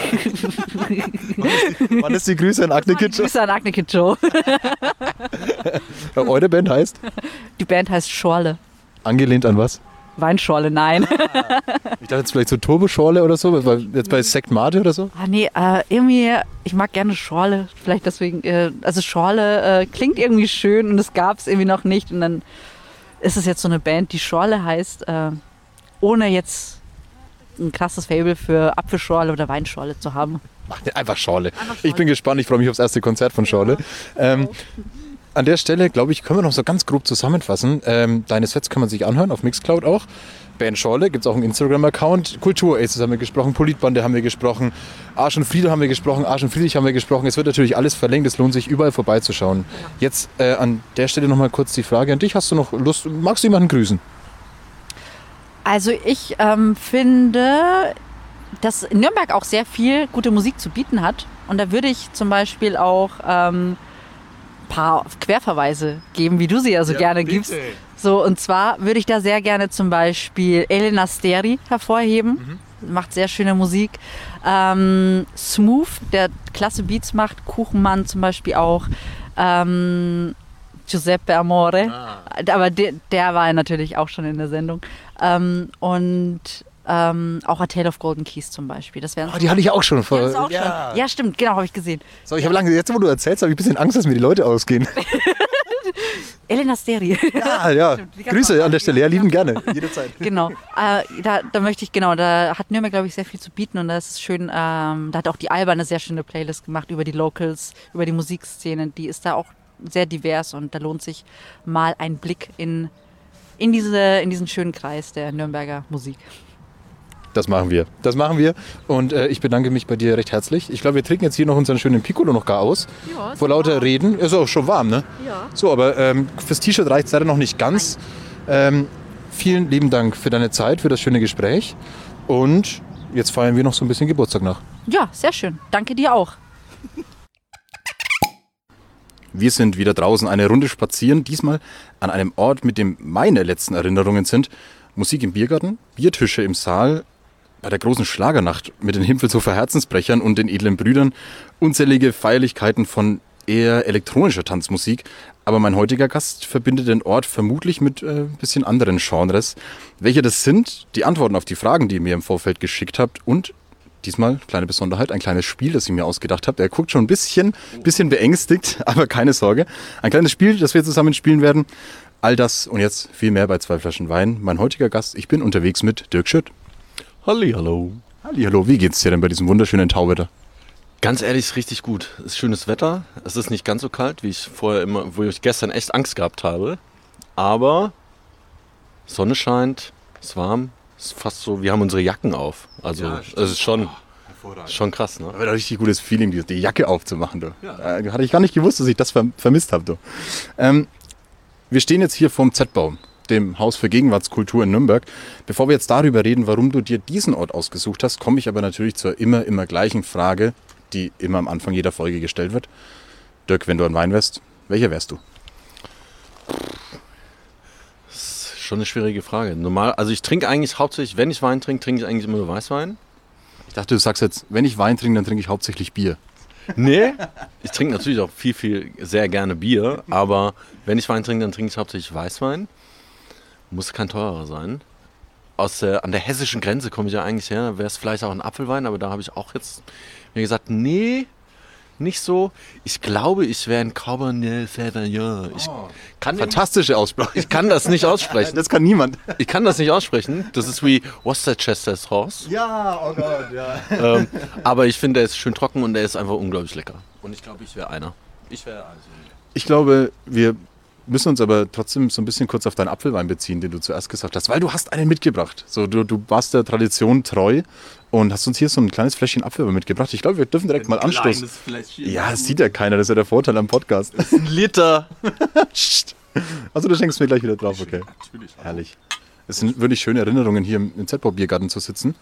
Speaker 5: Wann ist die Grüße an Agni Kid Joe?
Speaker 7: Grüße an Agni Kid Joe.
Speaker 5: Eure Band heißt?
Speaker 7: Die Band heißt Schorle.
Speaker 5: Angelehnt an was?
Speaker 7: Weinschorle, nein.
Speaker 5: Ich dachte jetzt vielleicht so Turboschorle oder so, weil jetzt bei Sekt Mate oder so?
Speaker 7: Ah nee, äh, irgendwie, ich mag gerne Schorle, vielleicht deswegen, äh, also Schorle äh, klingt irgendwie schön und es gab es irgendwie noch nicht und dann ist es jetzt so eine Band, die Schorle heißt, äh, ohne jetzt ein krasses Faible für Apfelschorle oder Weinschorle zu haben.
Speaker 5: Mach nicht einfach Schorle. Einfach Schorle. Ich bin gespannt, ich freue mich aufs erste Konzert von Schorle. Ja. Ähm, an der Stelle, glaube ich, können wir noch so ganz grob zusammenfassen. Ähm, deine Sets kann man sich anhören, auf Mixcloud auch. Band Schorle, gibt es auch einen Instagram-Account. Kultur-Aces haben wir gesprochen, Politbande haben wir gesprochen, Arsch und Friedel haben wir gesprochen, Arsch und Friedrich haben wir gesprochen. Es wird natürlich alles verlinkt, es lohnt sich überall vorbeizuschauen. Jetzt äh, an der Stelle nochmal kurz die Frage an dich. Hast du noch Lust, magst du jemanden grüßen?
Speaker 7: Also ich ähm, finde, dass Nürnberg auch sehr viel gute Musik zu bieten hat. Und da würde ich zum Beispiel auch ähm, ein paar Querverweise geben, wie du sie ja so ja, gerne bitte. gibst. So, und zwar würde ich da sehr gerne zum Beispiel Elena Steri hervorheben. Mhm. Macht sehr schöne Musik. Ähm, Smooth, der klasse Beats macht. Kuchenmann zum Beispiel auch. Ähm, Giuseppe Amore. Ah. Aber der, der war natürlich auch schon in der Sendung. Ähm, und ähm, auch A Tale of Golden Keys zum Beispiel. Das
Speaker 5: oh, die hatte ich auch schon vor.
Speaker 7: Die auch ja. Schon. Ja, stimmt, genau, habe ich gesehen.
Speaker 5: So, ich habe lange, jetzt wo du erzählst, habe ich ein bisschen Angst, dass mir die Leute ausgehen.
Speaker 7: Elena Steri.
Speaker 5: Ja, ja. Grüße an der Stelle, ja, lieben gerne, jederzeit.
Speaker 7: Genau, äh, da, da möchte ich, genau, da hat Nürnberg, glaube ich, sehr viel zu bieten und das ist schön, ähm, da hat auch die Alba eine sehr schöne Playlist gemacht über die Locals, über die Musikszene, die ist da auch sehr divers und da lohnt sich mal ein Blick in, in, diese, in diesen schönen Kreis der Nürnberger Musik.
Speaker 5: Das machen wir. Das machen wir. Und äh, ich bedanke mich bei dir recht herzlich. Ich glaube, wir trinken jetzt hier noch unseren schönen Piccolo noch gar aus. Ja, vor lauter warm. Reden. Ist auch schon warm, ne? Ja. So, aber ähm, fürs T-Shirt reicht es leider noch nicht ganz. Ähm, vielen lieben Dank für deine Zeit, für das schöne Gespräch. Und jetzt feiern wir noch so ein bisschen Geburtstag nach.
Speaker 7: Ja, sehr schön. Danke dir auch.
Speaker 5: Wir sind wieder draußen eine Runde spazieren. Diesmal an einem Ort, mit dem meine letzten Erinnerungen sind. Musik im Biergarten, Biertische im Saal, bei der großen Schlagernacht mit den Himpelshofer Herzensbrechern und den edlen Brüdern, unzählige Feierlichkeiten von eher elektronischer Tanzmusik. Aber mein heutiger Gast verbindet den Ort vermutlich mit äh, ein bisschen anderen Genres. Welche das sind, die Antworten auf die Fragen, die ihr mir im Vorfeld geschickt habt und diesmal, kleine Besonderheit, ein kleines Spiel, das ich mir ausgedacht habe. Er guckt schon ein bisschen, bisschen beängstigt, aber keine Sorge. Ein kleines Spiel, das wir zusammen spielen werden. All das und jetzt viel mehr bei zwei Flaschen Wein. Mein heutiger Gast, ich bin unterwegs mit Dirk Schütt.
Speaker 9: Hallihallo.
Speaker 5: Hallihallo, wie geht's dir denn bei diesem wunderschönen Tauwetter?
Speaker 9: Ganz ehrlich, ist richtig gut. Es ist schönes Wetter. Es ist nicht ganz so kalt, wie ich vorher immer, wo ich gestern echt Angst gehabt habe. Aber Sonne scheint, es ist warm, es ist fast so, wir haben unsere Jacken auf. Also ja, es ist schon, oh, schon krass, ne?
Speaker 5: Aber ein richtig gutes Feeling, die Jacke aufzumachen, du. Ja. Äh, hatte ich gar nicht gewusst, dass ich das ver- vermisst habe, du. Ähm, wir stehen jetzt hier vorm Z-Bau, dem Haus für Gegenwartskultur in Nürnberg. Bevor wir jetzt darüber reden, warum du dir diesen Ort ausgesucht hast, komme ich aber natürlich zur immer, immer gleichen Frage, die immer am Anfang jeder Folge gestellt wird. Dirk, wenn du ein Wein wärst, welcher wärst du?
Speaker 9: Das ist schon eine schwierige Frage. Normal, also ich trinke eigentlich hauptsächlich, wenn ich Wein trinke, trinke ich eigentlich immer nur Weißwein.
Speaker 5: Ich dachte, du sagst jetzt, wenn ich Wein trinke, dann trinke ich hauptsächlich Bier.
Speaker 9: Nee, ich trinke natürlich auch viel, viel, sehr gerne Bier, aber wenn ich Wein trinke, dann trinke ich hauptsächlich Weißwein. Muss kein teurer sein. Aus der, an der hessischen Grenze komme ich ja eigentlich her, da wäre es vielleicht auch ein Apfelwein, aber da habe ich auch jetzt mir gesagt, nee, nicht so. Ich glaube, ich wäre ein Cabernet Sauvignon. Ich kann
Speaker 5: Fantastische Aussprache.
Speaker 9: Ich kann das nicht aussprechen.
Speaker 5: Das kann niemand.
Speaker 9: Ich kann das nicht aussprechen. Das ist wie Worcestershire Horse.
Speaker 5: Ja, oh Gott, ja.
Speaker 9: Ähm, aber ich finde, der ist schön trocken und der ist einfach unglaublich lecker. Und ich glaube, ich wäre einer. Ich wäre also.
Speaker 5: Ich glaube, wir müssen uns aber trotzdem so ein bisschen kurz auf deinen Apfelwein beziehen, den du zuerst gesagt hast, weil du hast einen mitgebracht. So, du, du warst der Tradition treu und hast uns hier so ein kleines Fläschchen Apfelwein mitgebracht. Ich glaube, wir dürfen direkt mal anstoßen. Ja, das sieht ja keiner, das ist ja der Vorteil am Podcast.
Speaker 9: Das ist ein Liter.
Speaker 5: Also du schenkst mir gleich wieder drauf, okay. Natürlich. Herrlich. Es sind wirklich schöne Erinnerungen, hier im Z-Pop-Biergarten zu sitzen.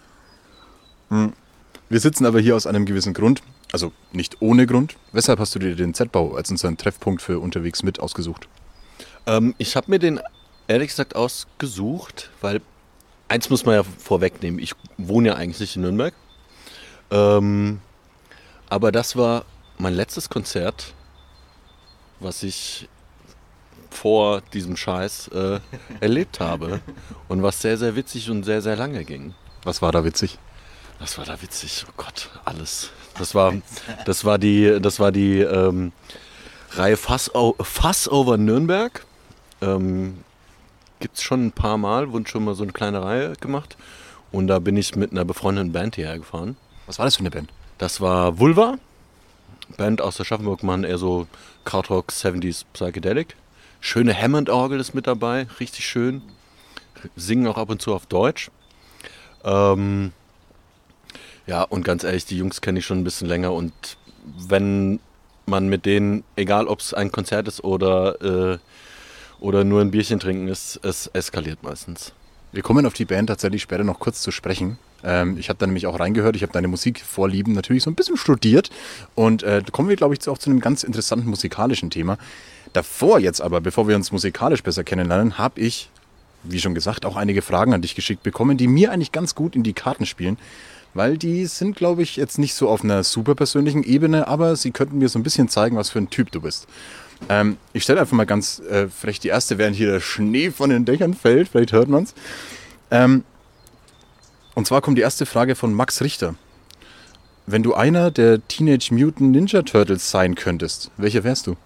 Speaker 5: Wir sitzen aber hier aus einem gewissen Grund, also nicht ohne Grund. Weshalb hast du dir den Z-Bau als unseren Treffpunkt für unterwegs mit ausgesucht?
Speaker 9: Ähm, ich habe mir den ehrlich gesagt ausgesucht, weil eins muss man ja vorwegnehmen. Ich wohne ja eigentlich nicht in Nürnberg. Ähm, aber das war mein letztes Konzert, was ich vor diesem Scheiß äh, erlebt habe. Und was sehr, sehr witzig und sehr, sehr lange ging.
Speaker 5: Was war da witzig?
Speaker 9: Was war da witzig? Oh Gott, alles. Das war, das war die, das war die ähm, Reihe Fass, Fass over Nürnberg. Ähm, Gibt es schon ein paar Mal, wurde schon mal so eine kleine Reihe gemacht. Und da bin ich mit einer befreundeten Band hierher gefahren.
Speaker 5: Was war das für eine Band?
Speaker 9: Das war Vulva. Band aus Aschaffenburg, machen eher so Krautrock, siebziger Psychedelic. Schöne Hammond-Orgel ist mit dabei, richtig schön. Singen auch ab und zu auf Deutsch. Ähm, ja, und ganz ehrlich, die Jungs kenne ich schon ein bisschen länger. Und wenn man mit denen, egal ob es ein Konzert ist oder, äh, oder nur ein Bierchen trinken ist, es eskaliert meistens.
Speaker 5: Wir kommen auf die Band tatsächlich später noch kurz zu sprechen. Ähm, ich habe da nämlich auch reingehört, ich habe deine Musikvorlieben natürlich so ein bisschen studiert. Und äh, da kommen wir, glaube ich, auch zu einem ganz interessanten musikalischen Thema. Davor jetzt aber, bevor wir uns musikalisch besser kennenlernen, habe ich, wie schon gesagt, auch einige Fragen an dich geschickt bekommen, die mir eigentlich ganz gut in die Karten spielen. Weil die sind, glaube ich, jetzt nicht so auf einer super persönlichen Ebene, aber sie könnten mir so ein bisschen zeigen, was für ein Typ du bist. Ähm, ich stelle einfach mal ganz äh, frech die erste, während hier der Schnee von den Dächern fällt, vielleicht hört man es. Ähm, und zwar kommt die erste Frage von Max Richter. Wenn du einer der Teenage Mutant Ninja Turtles sein könntest, welcher wärst du?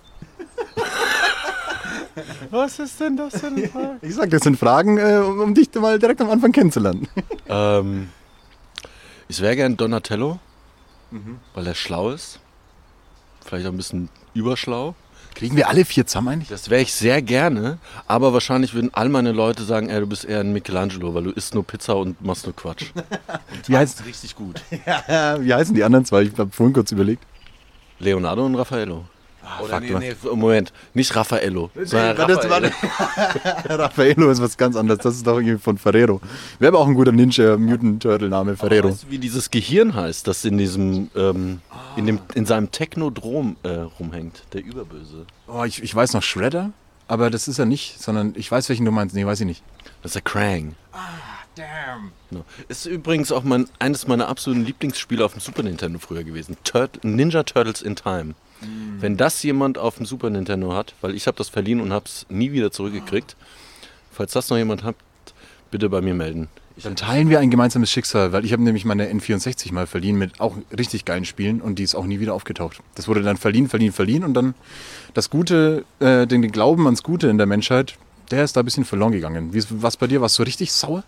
Speaker 9: Was ist denn das für eine Frage?
Speaker 5: Ich sag, das sind Fragen, äh, um, um dich mal direkt am Anfang kennenzulernen.
Speaker 9: Ähm, ich wäre gern Donatello, mhm. weil er schlau ist. Vielleicht auch ein bisschen überschlau.
Speaker 5: Kriegen wir alle vier zusammen eigentlich?
Speaker 9: Das wäre ich sehr gerne, aber wahrscheinlich würden all meine Leute sagen, ey, du bist eher ein Michelangelo, weil du isst nur Pizza und machst nur Quatsch. Und
Speaker 5: wie heißt
Speaker 9: richtig gut.
Speaker 5: Ja, wie heißen die anderen zwei? Ich habe vorhin kurz überlegt.
Speaker 9: Leonardo und Raffaello.
Speaker 5: Ah,
Speaker 9: Oder nee, nee, Moment, nicht Raffaello, sondern
Speaker 5: nee,
Speaker 9: Raffaello.
Speaker 5: Raffaello ist was ganz anderes, das ist doch irgendwie von Ferrero. Wäre aber auch ein guter Ninja-Mutant-Turtle-Name, Ferrero.
Speaker 9: Weißt du, wie dieses Gehirn heißt, das in diesem, ähm, in, dem, in seinem Technodrom äh, rumhängt, der Überböse?
Speaker 5: Oh, ich, ich weiß noch Shredder, aber das ist er nicht, sondern ich weiß, welchen du meinst. Nee, weiß ich nicht.
Speaker 9: Das ist der Krang.
Speaker 5: Ah, damn.
Speaker 9: Genau. Ist übrigens auch mein, eines meiner absoluten Lieblingsspiele auf dem Super Nintendo früher gewesen. Turt- Ninja Turtles in Time. Wenn das jemand auf dem Super Nintendo hat, weil ich habe das verliehen und habe es nie wieder zurückgekriegt. Falls das noch jemand hat, bitte bei mir melden. Ich
Speaker 5: Dann teilen wir ein gemeinsames Schicksal, weil ich habe nämlich meine N vierundsechzig mal verliehen mit auch richtig geilen Spielen und die ist auch nie wieder aufgetaucht. Das wurde dann verliehen, verliehen, verliehen und dann das Gute, äh, den, den Glauben ans Gute in der Menschheit, der ist da ein bisschen verloren gegangen. Wie, was bei dir? Warst du richtig sauer?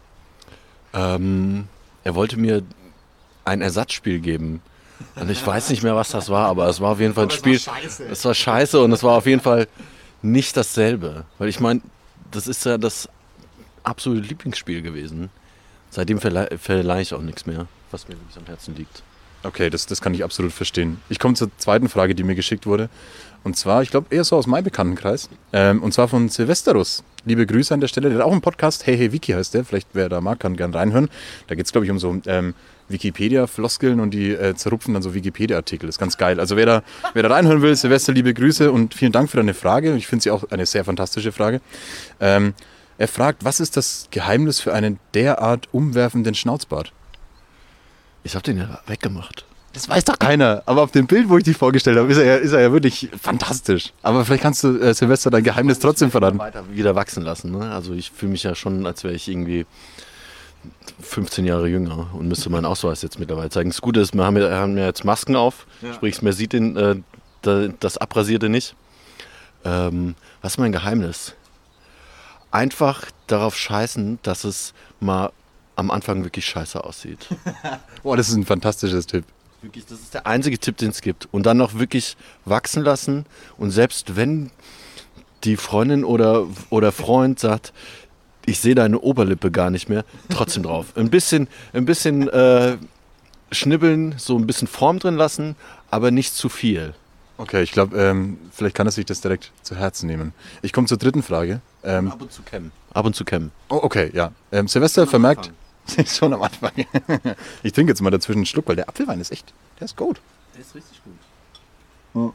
Speaker 9: Ähm, er wollte mir ein Ersatzspiel geben. Und ich weiß nicht mehr, was das war, aber es war auf jeden Fall ein Spiel. Es war scheiße und es war auf jeden Fall nicht dasselbe. Weil ich meine, das ist ja das absolute Lieblingsspiel gewesen. Seitdem verleihe verleih ich auch nichts mehr, was mir wirklich am Herzen liegt.
Speaker 5: Okay, das, das kann ich absolut verstehen. Ich komme zur zweiten Frage, die mir geschickt wurde. Und zwar, ich glaube, eher so aus meinem Bekanntenkreis. Ähm, und zwar von Silvesterus. Liebe Grüße an der Stelle. Der hat auch einen Podcast. Hey, hey, Wiki heißt der. Vielleicht, wer da mag, kann gern reinhören. Da geht es, glaube ich, um so ähm, Wikipedia-Floskeln und die äh, zerrupfen dann so Wikipedia-Artikel. Das ist ganz geil. Also wer da, wer da reinhören will, Silvester, liebe Grüße und vielen Dank für deine Frage. Ich finde sie auch eine sehr fantastische Frage. Ähm, er fragt, was ist das Geheimnis für einen derart umwerfenden Schnauzbart?
Speaker 9: Ich habe den ja weggemacht.
Speaker 5: Das weiß doch keiner. Aber auf dem Bild, wo ich dich vorgestellt habe, ist er ja, ist er ja wirklich fantastisch. Aber vielleicht kannst du, äh, Silvester, dein Geheimnis trotzdem verraten.
Speaker 9: Weiter wieder wachsen lassen. Ne? Also ich fühle mich ja schon, als wäre ich irgendwie fünfzehn Jahre jünger und müsste meinen Ausweis jetzt mittlerweile zeigen. Das Gute ist, wir haben ja, haben ja jetzt Masken auf, ja. Sprich, man sieht den, äh, das Abrasierte nicht. Ähm, was ist mein Geheimnis? Einfach darauf scheißen, dass es mal am Anfang wirklich scheiße aussieht.
Speaker 5: Boah, das ist ein fantastisches Tipp.
Speaker 9: Wirklich, das ist der einzige Tipp, den es gibt. Und dann noch wirklich wachsen lassen. Und selbst wenn die Freundin oder, oder Freund sagt, ich sehe deine Oberlippe gar nicht mehr, trotzdem drauf. Ein bisschen, ein bisschen äh, schnibbeln, so ein bisschen Form drin lassen, aber nicht zu viel.
Speaker 5: Okay, ich glaube, ähm, vielleicht kann er sich das direkt zu Herzen nehmen. Ich komme zur dritten Frage. Ähm,
Speaker 9: ab und zu kämmen. Ab und zu kämmen.
Speaker 5: Oh, okay, ja. Ähm, Silvester
Speaker 9: schon
Speaker 5: vermerkt... Schon am Anfang. Ich trinke jetzt mal dazwischen einen Schluck, weil der Apfelwein ist echt... Der ist gut.
Speaker 9: Der ist richtig gut.
Speaker 5: Und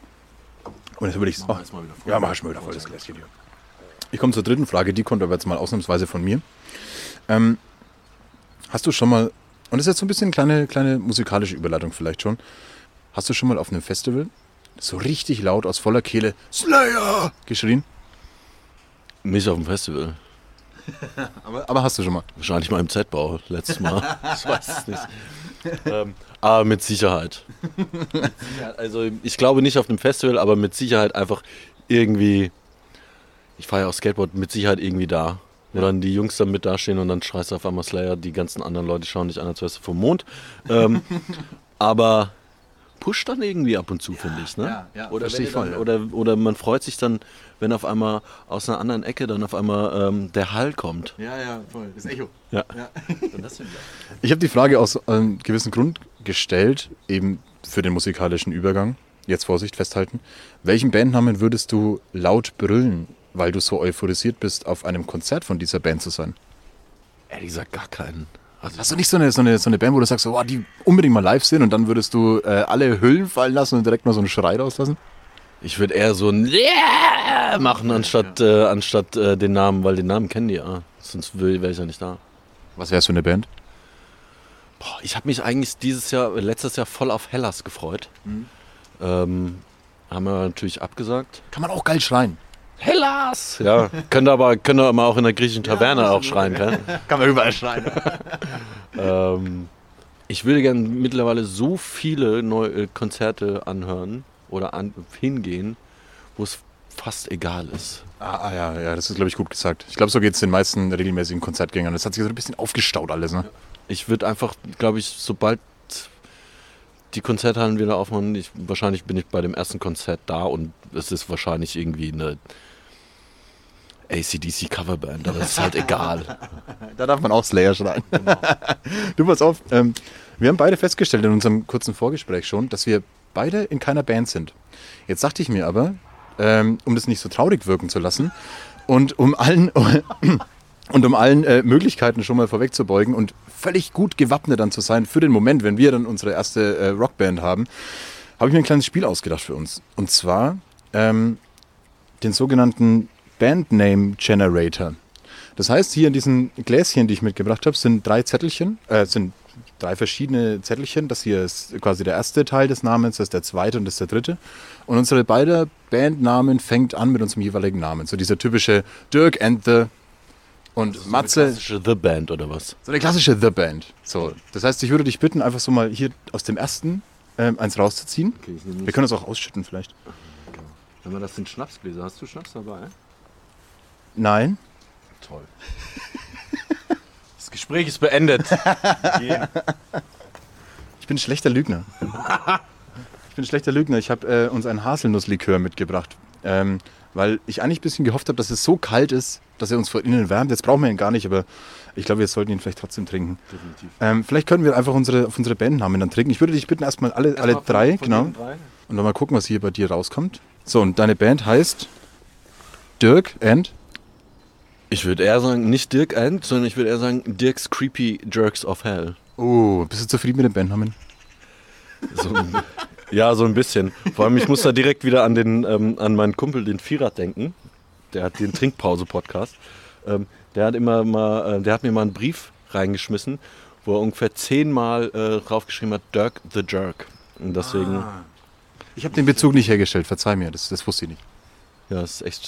Speaker 5: jetzt würde ich... Oh, ja, mach ich mal wieder voll das Gläschen hier. Ich komme zur dritten Frage, die kommt aber jetzt mal ausnahmsweise von mir. Ähm, hast du schon mal... Und das ist jetzt so ein bisschen kleine, kleine musikalische Überleitung vielleicht schon. Hast du schon mal auf einem Festival so richtig laut aus voller Kehle Slayer geschrien?
Speaker 9: Nicht auf dem Festival.
Speaker 5: aber, aber hast du schon mal?
Speaker 9: Wahrscheinlich mal im Z-Bau, letztes Mal. Ich weiß es nicht. ähm, aber mit Sicherheit. mit Sicherheit. Also ich glaube nicht auf einem Festival, aber mit Sicherheit einfach irgendwie, ich fahre ja auch Skateboard, mit Sicherheit irgendwie da. Wo ja. dann die Jungs dann mit dastehen und dann schreist du auf einmal Slayer, die ganzen anderen Leute schauen dich an, als wärst du vom Mond. Ähm, aber pusht dann irgendwie ab und zu, ja, finde ich. Ne?
Speaker 5: Ja, ja,
Speaker 9: oder,
Speaker 5: ich voll,
Speaker 9: dann, ja. oder, oder man freut sich dann, wenn auf einmal aus einer anderen Ecke dann auf einmal ähm, der Hall kommt.
Speaker 5: Ja, ja, voll. Das Echo.
Speaker 9: Ja.
Speaker 5: ja. Ich habe die Frage aus einem gewissen Grund gestellt, eben für den musikalischen Übergang. Jetzt Vorsicht, festhalten. Welchen Bandnamen würdest du laut brüllen, weil du so euphorisiert bist, auf einem Konzert von dieser Band zu sein?
Speaker 9: Ehrlich gesagt gar keinen.
Speaker 5: Also hast du nicht so eine, so, eine, so eine Band, wo du sagst, oh, die unbedingt mal live sind und dann würdest du äh, alle Hüllen fallen lassen und direkt mal so einen Schrei rauslassen?
Speaker 9: Ich würde eher so ein Yeah machen, anstatt, äh, anstatt äh, den Namen, weil den Namen kennen die ja. Sonst wäre ich ja nicht da.
Speaker 5: Was wär's für eine Band?
Speaker 9: Boah, ich habe mich eigentlich dieses Jahr, letztes Jahr voll auf Hellas gefreut. Mhm. Ähm, haben wir natürlich abgesagt.
Speaker 5: Kann man auch geil schreien.
Speaker 9: Hellas! Ja, könnt ihr aber, könnt ihr aber auch in der griechischen Taverne ja, auch schreien, kann.
Speaker 5: Kann man überall schreien.
Speaker 9: ähm, ich würde gerne mittlerweile so viele neue Konzerte anhören oder an, hingehen, wo es fast egal ist.
Speaker 5: Ah, ah ja, ja, das ist, glaube ich, gut gesagt. Ich glaube, so geht es den meisten regelmäßigen Konzertgängern. Das hat sich so ein bisschen aufgestaut alles, ne?
Speaker 9: Ich würde einfach, glaube ich, sobald die Konzerthallen wieder aufmachen, ich, wahrscheinlich bin ich bei dem ersten Konzert da und es ist wahrscheinlich irgendwie eine A C D C Coverband, aber es ist halt egal.
Speaker 5: Da darf man auch Slayer schreien. Genau. Du, pass auf, ähm, wir haben beide festgestellt in unserem kurzen Vorgespräch schon, dass wir beide in keiner Band sind. Jetzt dachte ich mir aber, ähm, um das nicht so traurig wirken zu lassen und um allen... Und um allen äh, Möglichkeiten schon mal vorwegzubeugen und völlig gut gewappnet dann zu sein für den Moment, wenn wir dann unsere erste äh, Rockband haben, habe ich mir ein kleines Spiel ausgedacht für uns. Und zwar ähm, den sogenannten Bandname Generator. Das heißt, hier in diesen Gläschen, die ich mitgebracht habe, sind drei Zettelchen, äh, sind drei verschiedene Zettelchen. Das hier ist quasi der erste Teil des Namens, das ist der zweite und das ist der dritte. Und unsere beiden Bandnamen fängt an mit unserem jeweiligen Namen. So dieser typische Dirk and the... Und
Speaker 9: so
Speaker 5: Matze.
Speaker 9: Eine klassische The Band oder was?
Speaker 5: So eine klassische The Band. So, das heißt, ich würde dich bitten, einfach so mal hier aus dem ersten ähm, eins rauszuziehen. Okay, wir können das auch ausschütten vielleicht.
Speaker 9: Okay. Wenn wir das sind Schnapsgläser. Hast du Schnaps dabei?
Speaker 5: Nein.
Speaker 9: Toll. Das Gespräch ist beendet.
Speaker 5: Ich bin ein schlechter Lügner. Ich bin ein schlechter Lügner. Ich habe äh, uns einen Haselnusslikör mitgebracht. Ähm, weil ich eigentlich ein bisschen gehofft habe, dass es so kalt ist, dass er uns von innen wärmt. Jetzt brauchen wir ihn gar nicht, aber ich glaube, wir sollten ihn vielleicht trotzdem trinken. Definitiv. Ähm, vielleicht können wir einfach unsere, auf unsere Bandnamen dann trinken. Ich würde dich bitten, erstmal alle, Erst alle von, drei, von genau. Drei. Und dann mal gucken, was hier bei dir rauskommt. So, und deine Band heißt Dirk and?
Speaker 9: Ich würde eher sagen, nicht Dirk and, sondern ich würde eher sagen Dirk's Creepy Jerks of Hell.
Speaker 5: Oh, bist du zufrieden mit dem Bandnamen?
Speaker 9: So, ja, so ein bisschen. Vor allem, ich muss da direkt wieder an, den, ähm, an meinen Kumpel, den Firat, denken. Der hat den Trinkpause-Podcast. Ähm, der hat immer mal, äh, der hat mir mal einen Brief reingeschmissen, wo er ungefähr zehnmal äh, draufgeschrieben hat, Dirk the Jerk. Und deswegen.
Speaker 5: Ah. Ich habe den Bezug nicht hergestellt, verzeih mir, das, das wusste ich nicht.
Speaker 9: Ja, das ist echt.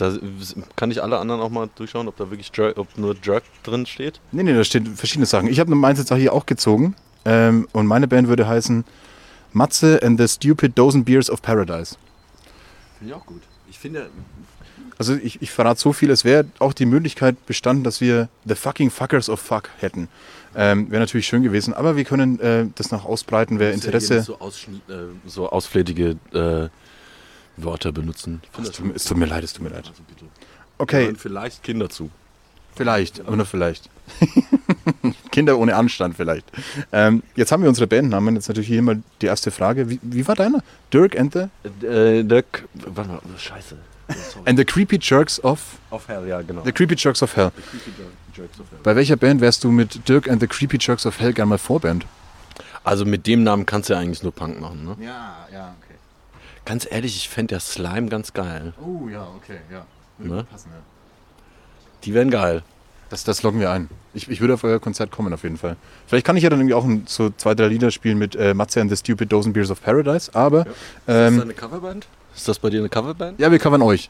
Speaker 9: Da kann ich alle anderen auch mal durchschauen, ob da wirklich Jerk, ob nur Jerk drin steht.
Speaker 5: Nee, nee, da stehen verschiedene Sachen. Ich habe meins jetzt auch hier auch gezogen. Ähm, und meine Band würde heißen Matze and the Stupid Dozen Beers of Paradise.
Speaker 9: Finde ich auch gut. Ich finde...
Speaker 5: Also ich, ich verrate so viel, es wäre auch die Möglichkeit bestanden, dass wir The Fucking Fuckers of Fuck hätten. Ähm, wäre natürlich schön gewesen, aber wir können äh, das noch ausbreiten, wer Interesse...
Speaker 9: Ja so, ausschn- äh, so ausflätige äh, Wörter benutzen.
Speaker 5: Ach, es, tut, es tut mir leid, es tut mir leid.
Speaker 9: Also bitte.
Speaker 5: Okay.
Speaker 9: Und vielleicht Kinder zu.
Speaker 5: Vielleicht, aber nur vielleicht. Kinder ohne Anstand vielleicht. Ähm, jetzt haben wir unsere Bandnamen. Jetzt natürlich hier mal die erste Frage. Wie, wie war deiner? Dirk and the?
Speaker 9: Äh, Dirk, warte mal, scheiße. Sorry.
Speaker 5: And the Creepy Jerks of?
Speaker 9: Of Hell, ja genau.
Speaker 5: The Creepy Jerks of Hell.
Speaker 9: The Creepy Jerks of Hell.
Speaker 5: Bei welcher Band wärst du mit Dirk and the Creepy Jerks of Hell gerne mal Vorband?
Speaker 9: Also mit dem Namen kannst du ja eigentlich nur Punk machen, ne?
Speaker 5: Ja, ja, okay.
Speaker 9: Ganz ehrlich, ich fände der Slime ganz geil.
Speaker 5: Oh ja, okay, ja.
Speaker 9: Würde ne?
Speaker 5: passen, ja.
Speaker 9: Die wären geil.
Speaker 5: Das, das loggen wir ein. Ich, ich würde auf euer Konzert kommen auf jeden Fall. Vielleicht kann ich ja dann irgendwie auch ein, so zwei, drei Lieder spielen mit äh, Matze and the Stupid Dozen Beers of Paradise, aber...
Speaker 9: Ja. Ist
Speaker 5: Ähm,
Speaker 9: das eine Coverband? Ist das bei dir eine Coverband?
Speaker 5: Ja, wir covern euch.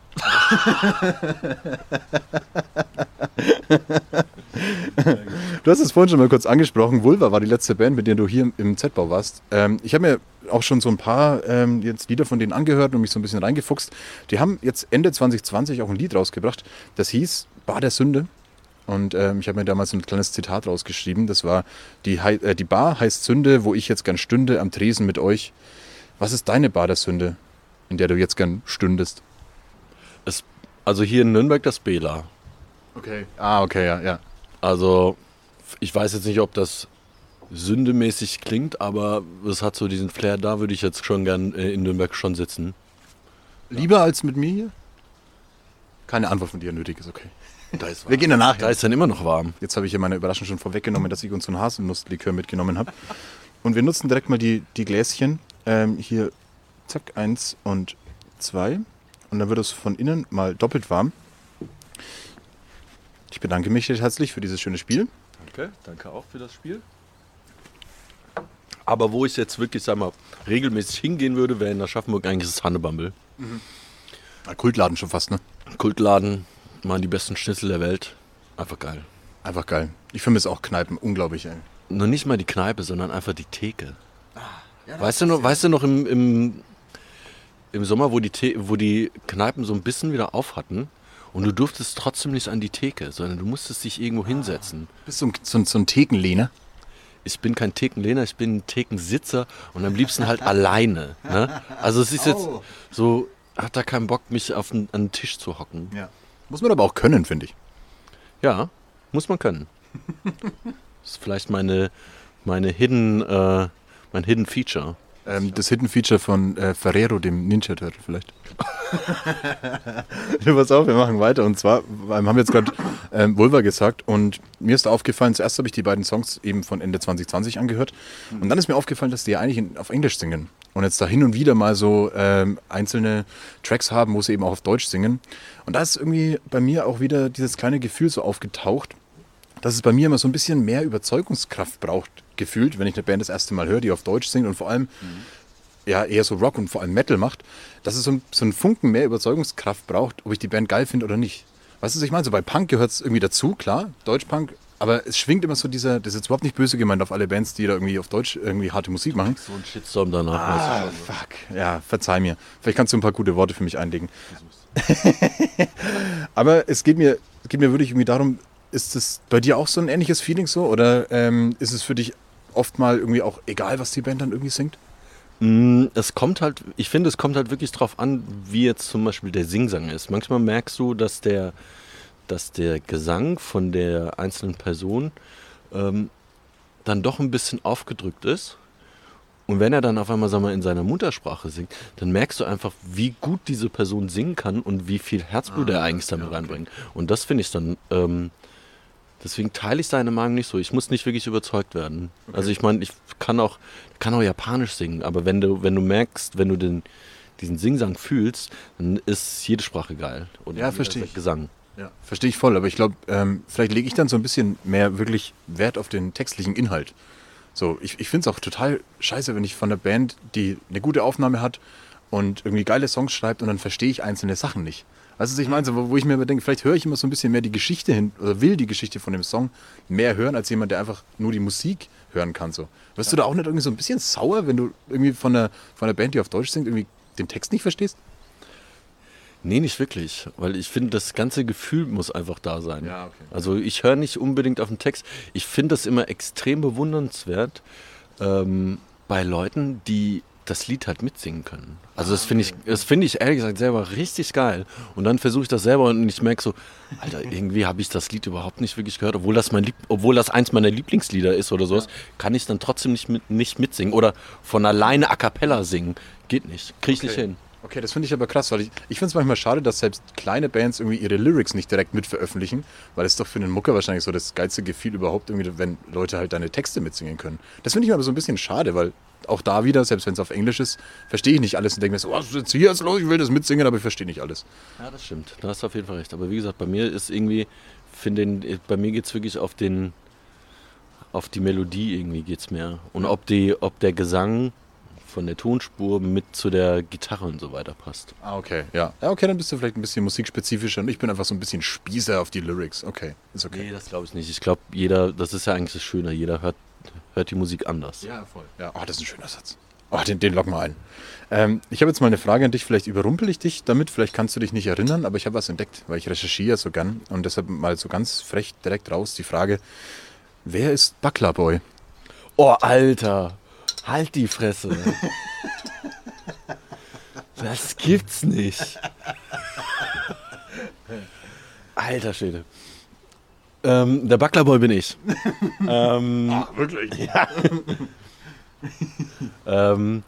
Speaker 5: Du hast es vorhin schon mal kurz angesprochen. Vulva war die letzte Band, mit der du hier im Z-Bau warst. Ähm, ich habe mir auch schon so ein paar ähm, jetzt Lieder von denen angehört und mich so ein bisschen reingefuchst. Die haben jetzt Ende zwanzig zwanzig auch ein Lied rausgebracht, das hieß Bar der Sünde. Und ähm, ich habe mir damals so ein kleines Zitat rausgeschrieben. Das war, die, äh, die Bar heißt Sünde, wo ich jetzt gern stünde am Tresen mit euch. Was ist deine Bar der Sünde, in der du jetzt gern stündest?
Speaker 9: Es, also hier in Nürnberg das Bela.
Speaker 5: Okay. Ah, okay, ja, ja.
Speaker 9: Also ich weiß jetzt nicht, ob das sündemäßig klingt, aber es hat so diesen Flair, da würde ich jetzt schon gern in Nürnberg schon sitzen.
Speaker 5: Lieber als mit mir hier? Keine Antwort von dir nötig, ist okay.
Speaker 9: Da ist
Speaker 5: Wir gehen danach.
Speaker 9: Da ist dann immer noch warm.
Speaker 5: Jetzt habe ich ja meine Überraschung schon vorweggenommen, dass ich uns so einen Haselnusslikör mitgenommen habe. Und wir nutzen direkt mal die, die Gläschen. Ähm, hier, zack, eins und zwei. Und dann wird es von innen mal doppelt warm. Ich bedanke mich recht herzlich für dieses schöne Spiel.
Speaker 9: Danke, danke auch für das Spiel. Aber wo ich jetzt wirklich, sag mal, regelmäßig hingehen würde, wäre in Aschaffenburg eigentlich das Hannebumble.
Speaker 5: Mhm. Kultladen schon fast, ne?
Speaker 9: Kultladen, machen die besten Schnitzel der Welt. Einfach geil.
Speaker 5: Einfach geil. Ich vermisse auch Kneipen, unglaublich, ey.
Speaker 9: Nur nicht mal die Kneipe, sondern einfach die Theke. Ah, ja, weißt, du noch, weißt du noch im, im, im Sommer, wo die, The- wo die Kneipen so ein bisschen wieder auf hatten und du durftest trotzdem nicht an die Theke, sondern du musstest dich irgendwo hinsetzen.
Speaker 5: Bist du so, so, so ein Thekenlehner?
Speaker 9: Ich bin kein Thekenlehner, ich bin ein Thekensitzer und am liebsten halt alleine. Ne? Also es ist jetzt so, hat da keinen Bock, mich auf den, an den Tisch zu hocken.
Speaker 5: Ja. Muss man aber auch können, finde ich.
Speaker 9: Ja, muss man können. Das ist vielleicht meine, meine Hidden, äh, mein Hidden Feature.
Speaker 5: Ähm, das Hidden Feature von äh, Ferrero, dem Ninja Turtle vielleicht. Du, pass auf, wir machen weiter. Und zwar ähm, haben wir jetzt gerade ähm, Vulva gesagt und mir ist da aufgefallen, zuerst habe ich die beiden Songs eben von Ende zwanzig zwanzig angehört und dann ist mir aufgefallen, dass die ja eigentlich in, auf Englisch singen und jetzt da hin und wieder mal so ähm, einzelne Tracks haben, wo sie eben auch auf Deutsch singen. Und da ist irgendwie bei mir auch wieder dieses kleine Gefühl so aufgetaucht, dass es bei mir immer so ein bisschen mehr Überzeugungskraft braucht, gefühlt, wenn ich eine Band das erste Mal höre, die auf Deutsch singt und vor allem mhm. ja eher so Rock und vor allem Metal macht, dass es so, ein, so einen Funken mehr Überzeugungskraft braucht, ob ich die Band geil finde oder nicht. Weißt du, was ich meine? So bei Punk gehört es irgendwie dazu, klar, Deutschpunk, aber es schwingt immer so dieser, das ist jetzt überhaupt nicht böse gemeint auf alle Bands, die da irgendwie auf Deutsch irgendwie harte Musik machen.
Speaker 9: So ein Shitstorm danach.
Speaker 5: Ah, fuck, ja, verzeih mir. Vielleicht kannst du ein paar gute Worte für mich einlegen. Aber es geht mir, es geht mir wirklich irgendwie darum, ist es bei dir auch so ein ähnliches Feeling so? Oder ähm, ist es für dich oft mal irgendwie auch egal, was die Band dann irgendwie singt?
Speaker 9: Es kommt halt, ich finde, es kommt halt wirklich drauf an, wie jetzt zum Beispiel der Singsang ist. Manchmal merkst du, dass der, dass der Gesang von der einzelnen Person ähm, dann doch ein bisschen aufgedrückt ist. Und wenn er dann auf einmal, sag mal, in seiner Muttersprache singt, dann merkst du einfach, wie gut diese Person singen kann und wie viel Herzblut ah, er eigentlich damit ja, okay. reinbringt. Und das finde ich dann, ähm, deswegen teile ich seine Meinung nicht so. Ich muss nicht wirklich überzeugt werden. Okay. Also ich meine, ich kann auch, kann auch Japanisch singen, aber wenn du, wenn du merkst, wenn du den, diesen Singsang fühlst, dann ist jede Sprache geil. Und
Speaker 5: ja, verstehe ich.
Speaker 9: Gesang.
Speaker 5: Ja. Verstehe ich voll, aber ich glaube, ähm, vielleicht lege ich dann so ein bisschen mehr wirklich Wert auf den textlichen Inhalt. So, ich, ich finde es auch total scheiße, wenn ich von der Band, die eine gute Aufnahme hat und irgendwie geile Songs schreibt und dann verstehe ich einzelne Sachen nicht. Weißt du, was ich meine? So, wo, wo ich mir immer denke, vielleicht höre ich immer so ein bisschen mehr die Geschichte hin, oder will die Geschichte von dem Song mehr hören, als jemand, der einfach nur die Musik hören kann. So. Wirst du da auch nicht irgendwie so ein bisschen sauer, wenn du irgendwie von einer, von einer Band, die auf Deutsch singt, irgendwie den Text nicht verstehst?
Speaker 9: Nee, nicht wirklich, weil ich finde, das ganze Gefühl muss einfach da sein.
Speaker 5: Ja, okay.
Speaker 9: Also ich höre nicht unbedingt auf den Text. Ich finde das immer extrem bewundernswert ähm, bei Leuten, die das Lied halt mitsingen können. Also das finde ich, das finde ich ehrlich gesagt selber richtig geil. Und dann versuche ich das selber und ich merke so, Alter, irgendwie habe ich das Lied überhaupt nicht wirklich gehört, obwohl das mein Lieb- obwohl das eins meiner Lieblingslieder ist oder sowas, kann ich es dann trotzdem nicht, mit, nicht mitsingen oder von alleine a cappella singen. Geht nicht, kriege ich
Speaker 5: Okay.
Speaker 9: nicht hin.
Speaker 5: Okay, das finde ich aber krass, weil ich, ich finde es manchmal schade, dass selbst kleine Bands irgendwie ihre Lyrics nicht direkt mit veröffentlichen, weil es doch für einen Mucker wahrscheinlich so das geilste Gefühl überhaupt irgendwie, wenn Leute halt deine Texte mitsingen können. Das finde ich aber so ein bisschen schade, weil auch da wieder, selbst wenn es auf Englisch ist, verstehe ich nicht alles und denke mir so, was ist jetzt hier jetzt los, ich will das mitsingen, aber ich verstehe nicht alles.
Speaker 9: Ja, das stimmt. Da hast du auf jeden Fall recht. Aber wie gesagt, bei mir ist irgendwie, finde bei mir geht es wirklich auf den, auf die Melodie irgendwie geht's mehr. Und ob die, ob der Gesang von der Tonspur mit zu der Gitarre und so weiter passt.
Speaker 5: Ah, okay, ja. Ja, okay, dann bist du vielleicht ein bisschen musikspezifischer und ich bin einfach so ein bisschen Spießer auf die Lyrics. Okay, ist okay.
Speaker 9: Nee, das glaube ich nicht. Ich glaube, jeder, das ist ja eigentlich das Schöne, jeder hört, hört die Musik anders.
Speaker 5: Ja, voll. Ja, oh, das ist ein schöner Satz. Oh, den, den locken wir ein. Ähm, ich habe jetzt mal eine Frage an dich, vielleicht überrumpel ich dich damit, vielleicht kannst du dich nicht erinnern, aber ich habe was entdeckt, weil ich recherchiere so gern und deshalb mal so ganz frech direkt raus die Frage, wer ist Buckler Boy?
Speaker 9: Oh, Alter, halt die Fresse. Das gibt's nicht. Alter Schwede. Ähm, der Bucklerboy bin ich. ähm,
Speaker 5: Ach, wirklich?
Speaker 9: Ja. ähm,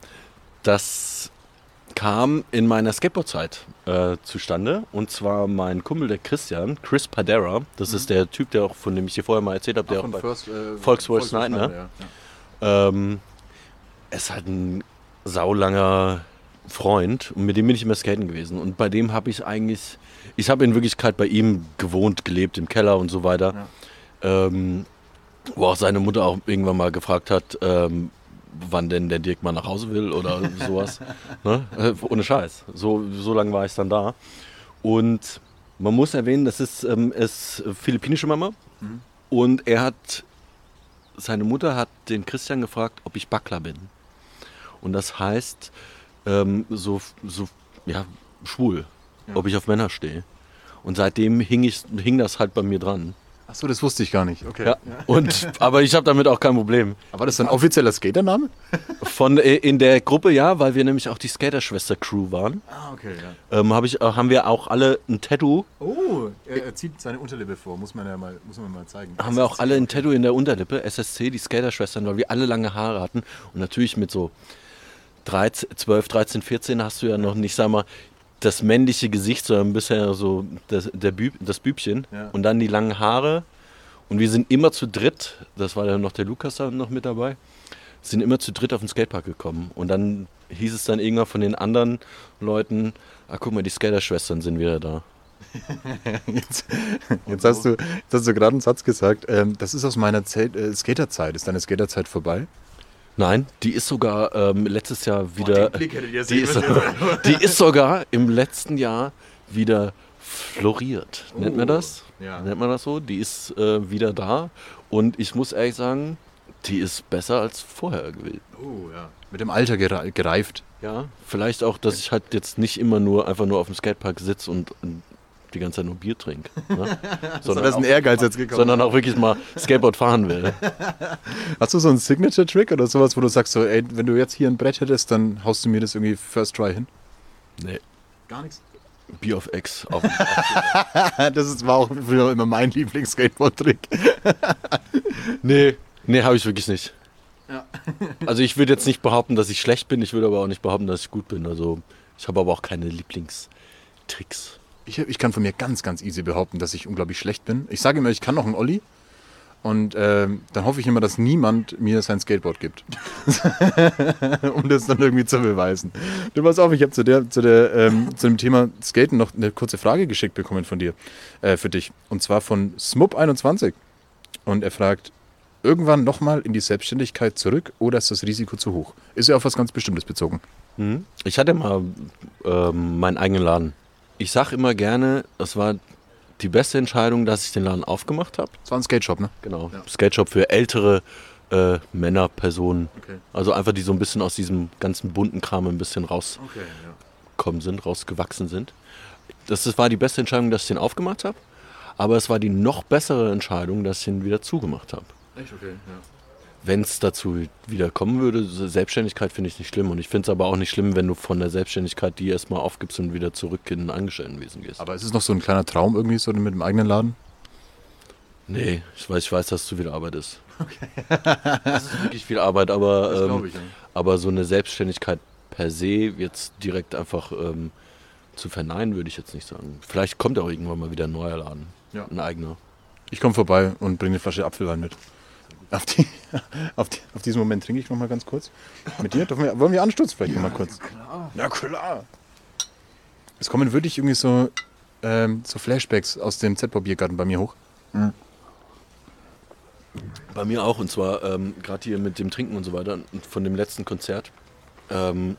Speaker 9: das kam in meiner Skateboard-Zeit äh, zustande. Und zwar mein Kumpel, der Christian, Chris Padera. Das mhm. ist der Typ, der auch, von dem ich dir vorher mal erzählt habe, der
Speaker 5: Ach,
Speaker 9: auch bei
Speaker 5: First, äh,
Speaker 9: Volkswagen Snider. Ne?
Speaker 5: Ja, ja.
Speaker 9: Ähm, er ist halt ein saulanger Freund und mit dem bin ich immer skaten gewesen. Und bei dem habe ich eigentlich, ich habe in Wirklichkeit bei ihm gewohnt, gelebt, im Keller und so weiter. Ja. Ähm, wo auch seine Mutter auch irgendwann mal gefragt hat, ähm, wann denn der Dirk mal nach Hause will oder sowas. Ne? Äh, ohne Scheiß. So, so lange war ich dann da. Und man muss erwähnen, das ist, ähm, ist philippinische Mama. Mhm. Und er hat, seine Mutter hat den Christian gefragt, ob ich Buckler bin. Und das heißt, ähm, so, so, ja, schwul, ja. Ob ich auf Männer stehe. Und seitdem hing, ich, hing das halt bei mir dran.
Speaker 5: Achso, das wusste ich gar nicht. Okay.
Speaker 9: Ja. Und, aber ich habe damit auch kein Problem.
Speaker 5: Aber das ist ein offizieller Skatername?
Speaker 9: Von, äh, in der Gruppe ja, weil wir nämlich auch die Skaterschwester-Crew waren.
Speaker 5: Ah, okay, ja.
Speaker 9: Ähm, hab ich, äh, haben wir auch alle ein Tattoo.
Speaker 5: Oh, er, er zieht seine Unterlippe vor, muss man ja mal, muss man mal zeigen.
Speaker 9: Haben wir auch alle ein Tattoo in der Unterlippe, S S C, die Skaterschwestern, weil wir alle lange Haare hatten. Und natürlich mit so dreizehn, zwölf, dreizehn, vierzehn hast du ja noch nicht, sag mal, das männliche Gesicht, sondern bisher so das, der Büb, das Bübchen. Ja. Und dann die langen Haare. Und wir sind immer zu dritt, das war dann noch der Lukas da noch mit dabei, sind immer zu dritt auf den Skatepark gekommen. Und dann hieß es dann irgendwann von den anderen Leuten, ah guck mal, die Skaterschwestern sind wieder da.
Speaker 5: jetzt, jetzt, hast du, jetzt hast du gerade einen Satz gesagt, ähm, das ist aus meiner Zeit, äh, Skaterzeit. Ist deine Skaterzeit vorbei?
Speaker 9: Nein, die ist sogar ähm, letztes Jahr wieder. Oh, die, ist, die ist sogar im letzten Jahr wieder floriert. Oh, nennt man das? Ja. Nennt man das so? Die ist äh, wieder da. Und ich muss ehrlich sagen, die ist besser als vorher gewesen.
Speaker 5: Oh ja. Mit dem Alter gereift.
Speaker 9: Ja, vielleicht auch, dass ich halt jetzt nicht immer nur einfach nur auf dem Skatepark sitze und, und die ganze Zeit nur Bier trinke. Ne? sondern,
Speaker 5: das ist ein Ehrgeiz jetzt gekommen.
Speaker 9: Sondern auch wirklich mal Skateboard fahren will.
Speaker 5: Hast du so einen Signature-Trick oder sowas, wo du sagst, so, ey, wenn du jetzt hier ein Brett hättest, dann haust du mir das irgendwie First Try hin?
Speaker 9: Nee.
Speaker 5: Gar nichts?
Speaker 9: Bier auf Ex. Auf,
Speaker 5: das ist, war auch früher immer mein Lieblings-Skateboard-Trick.
Speaker 9: nee, nee, habe ich wirklich nicht.
Speaker 5: Ja.
Speaker 9: Also ich würde jetzt nicht behaupten, dass ich schlecht bin, ich würde aber auch nicht behaupten, dass ich gut bin. Also ich habe aber auch keine Lieblingstricks.
Speaker 5: Ich, ich kann von mir ganz, ganz easy behaupten, dass ich unglaublich schlecht bin. Ich sage immer, ich kann noch einen Olli. Und äh, dann hoffe ich immer, dass niemand mir sein Skateboard gibt. Um das dann irgendwie zu beweisen. Du pass auf, ich habe zu, der, zu, der, ähm, zu dem Thema Skaten noch eine kurze Frage geschickt bekommen von dir, äh, für dich. Und zwar von Smup einundzwanzig. Und er fragt, irgendwann nochmal in die Selbstständigkeit zurück oder ist das Risiko zu hoch? Ist ja auf was ganz Bestimmtes bezogen.
Speaker 9: Ich hatte mal ähm, meinen eigenen Laden. ich sag immer gerne, es war die beste Entscheidung, dass ich den Laden aufgemacht habe.
Speaker 5: Das war ein Skate Shop, ne?
Speaker 9: Genau,
Speaker 5: Ja.
Speaker 9: Skate Shop für ältere äh, Männer, Personen.
Speaker 5: Okay.
Speaker 9: Also einfach, die so ein bisschen aus diesem ganzen bunten Kram ein bisschen rausgekommen
Speaker 5: Okay, ja.
Speaker 9: sind, rausgewachsen sind. Das, das war die beste Entscheidung, dass ich den aufgemacht habe. Aber es war die noch bessere Entscheidung, dass ich ihn wieder zugemacht habe.
Speaker 5: Echt? Okay, ja.
Speaker 9: Wenn es dazu wieder kommen würde, so Selbstständigkeit finde ich nicht schlimm. Und ich finde es aber auch nicht schlimm, wenn du von der Selbstständigkeit die erstmal aufgibst und wieder zurück in ein Angestelltenwesen gehst.
Speaker 5: Aber ist es noch so ein kleiner Traum irgendwie so mit dem eigenen Laden?
Speaker 9: Nee, ich weiß, ich weiß, dass es zu viel Arbeit ist. Okay. Das ist wirklich viel Arbeit, aber,
Speaker 5: Das
Speaker 9: ähm,
Speaker 5: glaube ich, ja.
Speaker 9: aber so eine Selbstständigkeit per se jetzt direkt einfach ähm, zu verneinen, würde ich jetzt nicht sagen. Vielleicht kommt auch irgendwann mal wieder ein neuer Laden,
Speaker 5: Ja.
Speaker 9: ein eigener.
Speaker 5: Ich komme vorbei und bringe eine Flasche Apfelwein mit. Auf, die, auf, die, auf diesen Moment trinke ich noch mal ganz kurz. Mit dir? Dürfen wir, wollen wir anstoßen vielleicht noch mal kurz?
Speaker 8: Klar.
Speaker 5: Ja, klar. Es kommen wirklich irgendwie so, ähm, so Flashbacks aus dem Z-Pop-Biergarten bei mir hoch.
Speaker 9: Bei mir auch, und zwar ähm, gerade hier mit dem Trinken und so weiter, und von dem letzten Konzert. Ähm,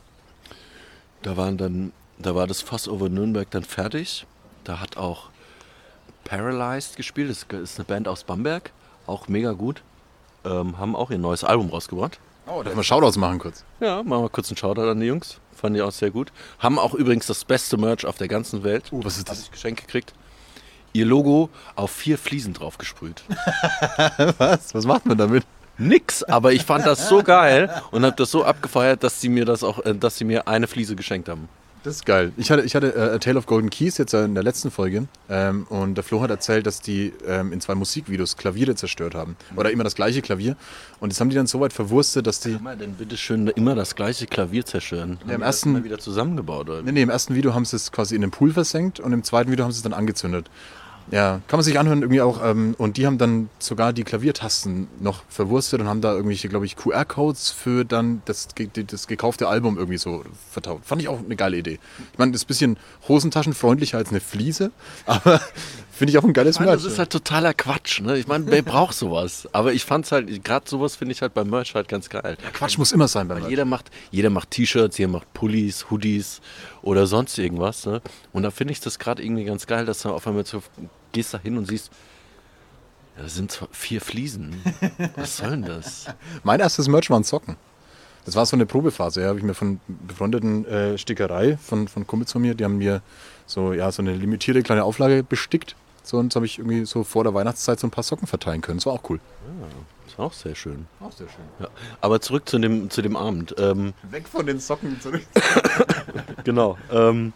Speaker 9: da waren dann, da war das Fass over Nürnberg dann fertig. Da hat auch Paralyzed gespielt, das ist eine Band aus Bamberg, auch mega gut. Ähm, haben auch ihr neues Album rausgebracht.
Speaker 5: Oh, darf man Shoutouts machen kurz?
Speaker 9: Ja, machen wir kurz einen Shoutout an die Jungs. Fand ich auch sehr gut. Haben auch übrigens das beste Merch auf der ganzen Welt.
Speaker 5: Oh, was ist
Speaker 9: Hab
Speaker 5: das?
Speaker 9: ich geschenkt gekriegt. Ihr Logo auf vier Fliesen drauf gesprüht.
Speaker 5: Was? Was macht man damit?
Speaker 9: Nix, aber ich fand das so geil und habe das so abgefeiert, dass sie mir das auch, äh, dass sie mir eine Fliese geschenkt haben.
Speaker 5: Das ist geil. Ich hatte, ich hatte äh, A Tale of Golden Keys jetzt in der letzten Folge ähm, und der Flo hat erzählt, dass die ähm, in zwei Musikvideos Klaviere zerstört haben. Oder immer das gleiche Klavier. Und das haben die dann so weit verwurstet, dass die...
Speaker 9: Kann man denn bitte schön immer das gleiche Klavier zerstören?
Speaker 5: Ja, im
Speaker 9: Haben die
Speaker 5: ersten-
Speaker 9: das immer wieder zusammengebaut, oder?
Speaker 5: Nee, nee, im ersten Video haben sie es quasi in den Pool versenkt und im zweiten Video haben sie es dann angezündet. Ja, kann man sich anhören irgendwie auch. Ähm, und die haben dann sogar die Klaviertasten noch verwurstet und haben da irgendwelche, glaube ich, Q R-Codes für dann das, ge- das gekaufte Album irgendwie so vertaut. Fand ich auch eine geile Idee. Ich meine, das ist ein bisschen hosentaschenfreundlicher als eine Fliese, aber finde ich auch ein geiles
Speaker 9: Ich meine,
Speaker 5: Merch.
Speaker 9: das ist halt totaler Quatsch. Ne? Ich meine, wer braucht sowas? Aber ich fand's halt, gerade sowas finde ich halt beim Merch halt ganz geil.
Speaker 5: Quatsch muss immer sein beim Merch.
Speaker 9: Jeder macht, jeder macht T-Shirts, jeder macht Pullis, Hoodies oder sonst irgendwas. Ne? Und da finde ich das gerade irgendwie ganz geil, dass du auf einmal so gehst da hin und siehst, ja, das sind zwar vier Fliesen. Was soll denn das?
Speaker 5: Mein erstes Merch waren Socken. Das war so eine Probephase. Ja, habe ich mir von befreundeten äh, Stickerei von, von Kumpels von mir, die haben mir so, ja, so eine limitierte kleine Auflage bestickt. So, und so habe ich irgendwie so vor der Weihnachtszeit so ein paar Socken verteilen können. Das war auch cool.
Speaker 9: Ist auch sehr schön.
Speaker 5: Auch sehr schön.
Speaker 9: Ja. Aber zurück zu dem, zu dem Abend. Ähm,
Speaker 5: Weg von den Socken zurück.
Speaker 9: genau. Ähm,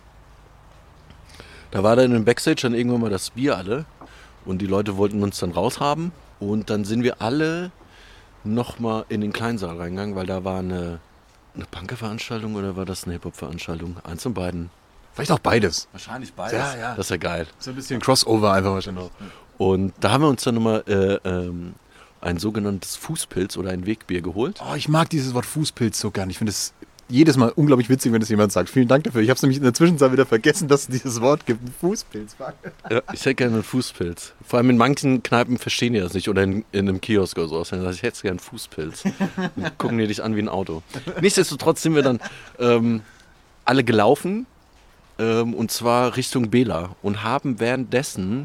Speaker 9: da war dann im Backstage dann irgendwann mal das Bier alle. Und die Leute wollten uns dann raushaben. Und dann sind wir alle nochmal in den Kleinsaal reingegangen, weil da war eine, eine Punker-Veranstaltung oder war das eine Hip-Hop-Veranstaltung? Eins von beiden.
Speaker 5: Vielleicht auch beides.
Speaker 9: Wahrscheinlich beides.
Speaker 5: Ja, ja.
Speaker 9: Das ist ja geil.
Speaker 5: So ein bisschen Crossover einfach wahrscheinlich.
Speaker 9: Und da haben wir uns dann nochmal äh, ähm, ein sogenanntes Fußpilz oder ein Wegbier geholt.
Speaker 5: Oh, ich mag dieses Wort Fußpilz so gern. Ich finde es jedes Mal unglaublich witzig, wenn das jemand sagt. Vielen Dank dafür. Ich habe es nämlich in der Zwischenzeit wieder vergessen, dass es dieses Wort gibt. Ein Fußpilz.
Speaker 9: Ja, ich hätte gerne einen Fußpilz. Vor allem in manchen Kneipen verstehen die das nicht oder in, in einem Kiosk oder so. Dann sage ich, ich hätte gerne einen Fußpilz. Und gucken die dich an wie ein Auto. Nichtsdestotrotz sind wir dann ähm, alle gelaufen ähm, und zwar Richtung Bela und haben währenddessen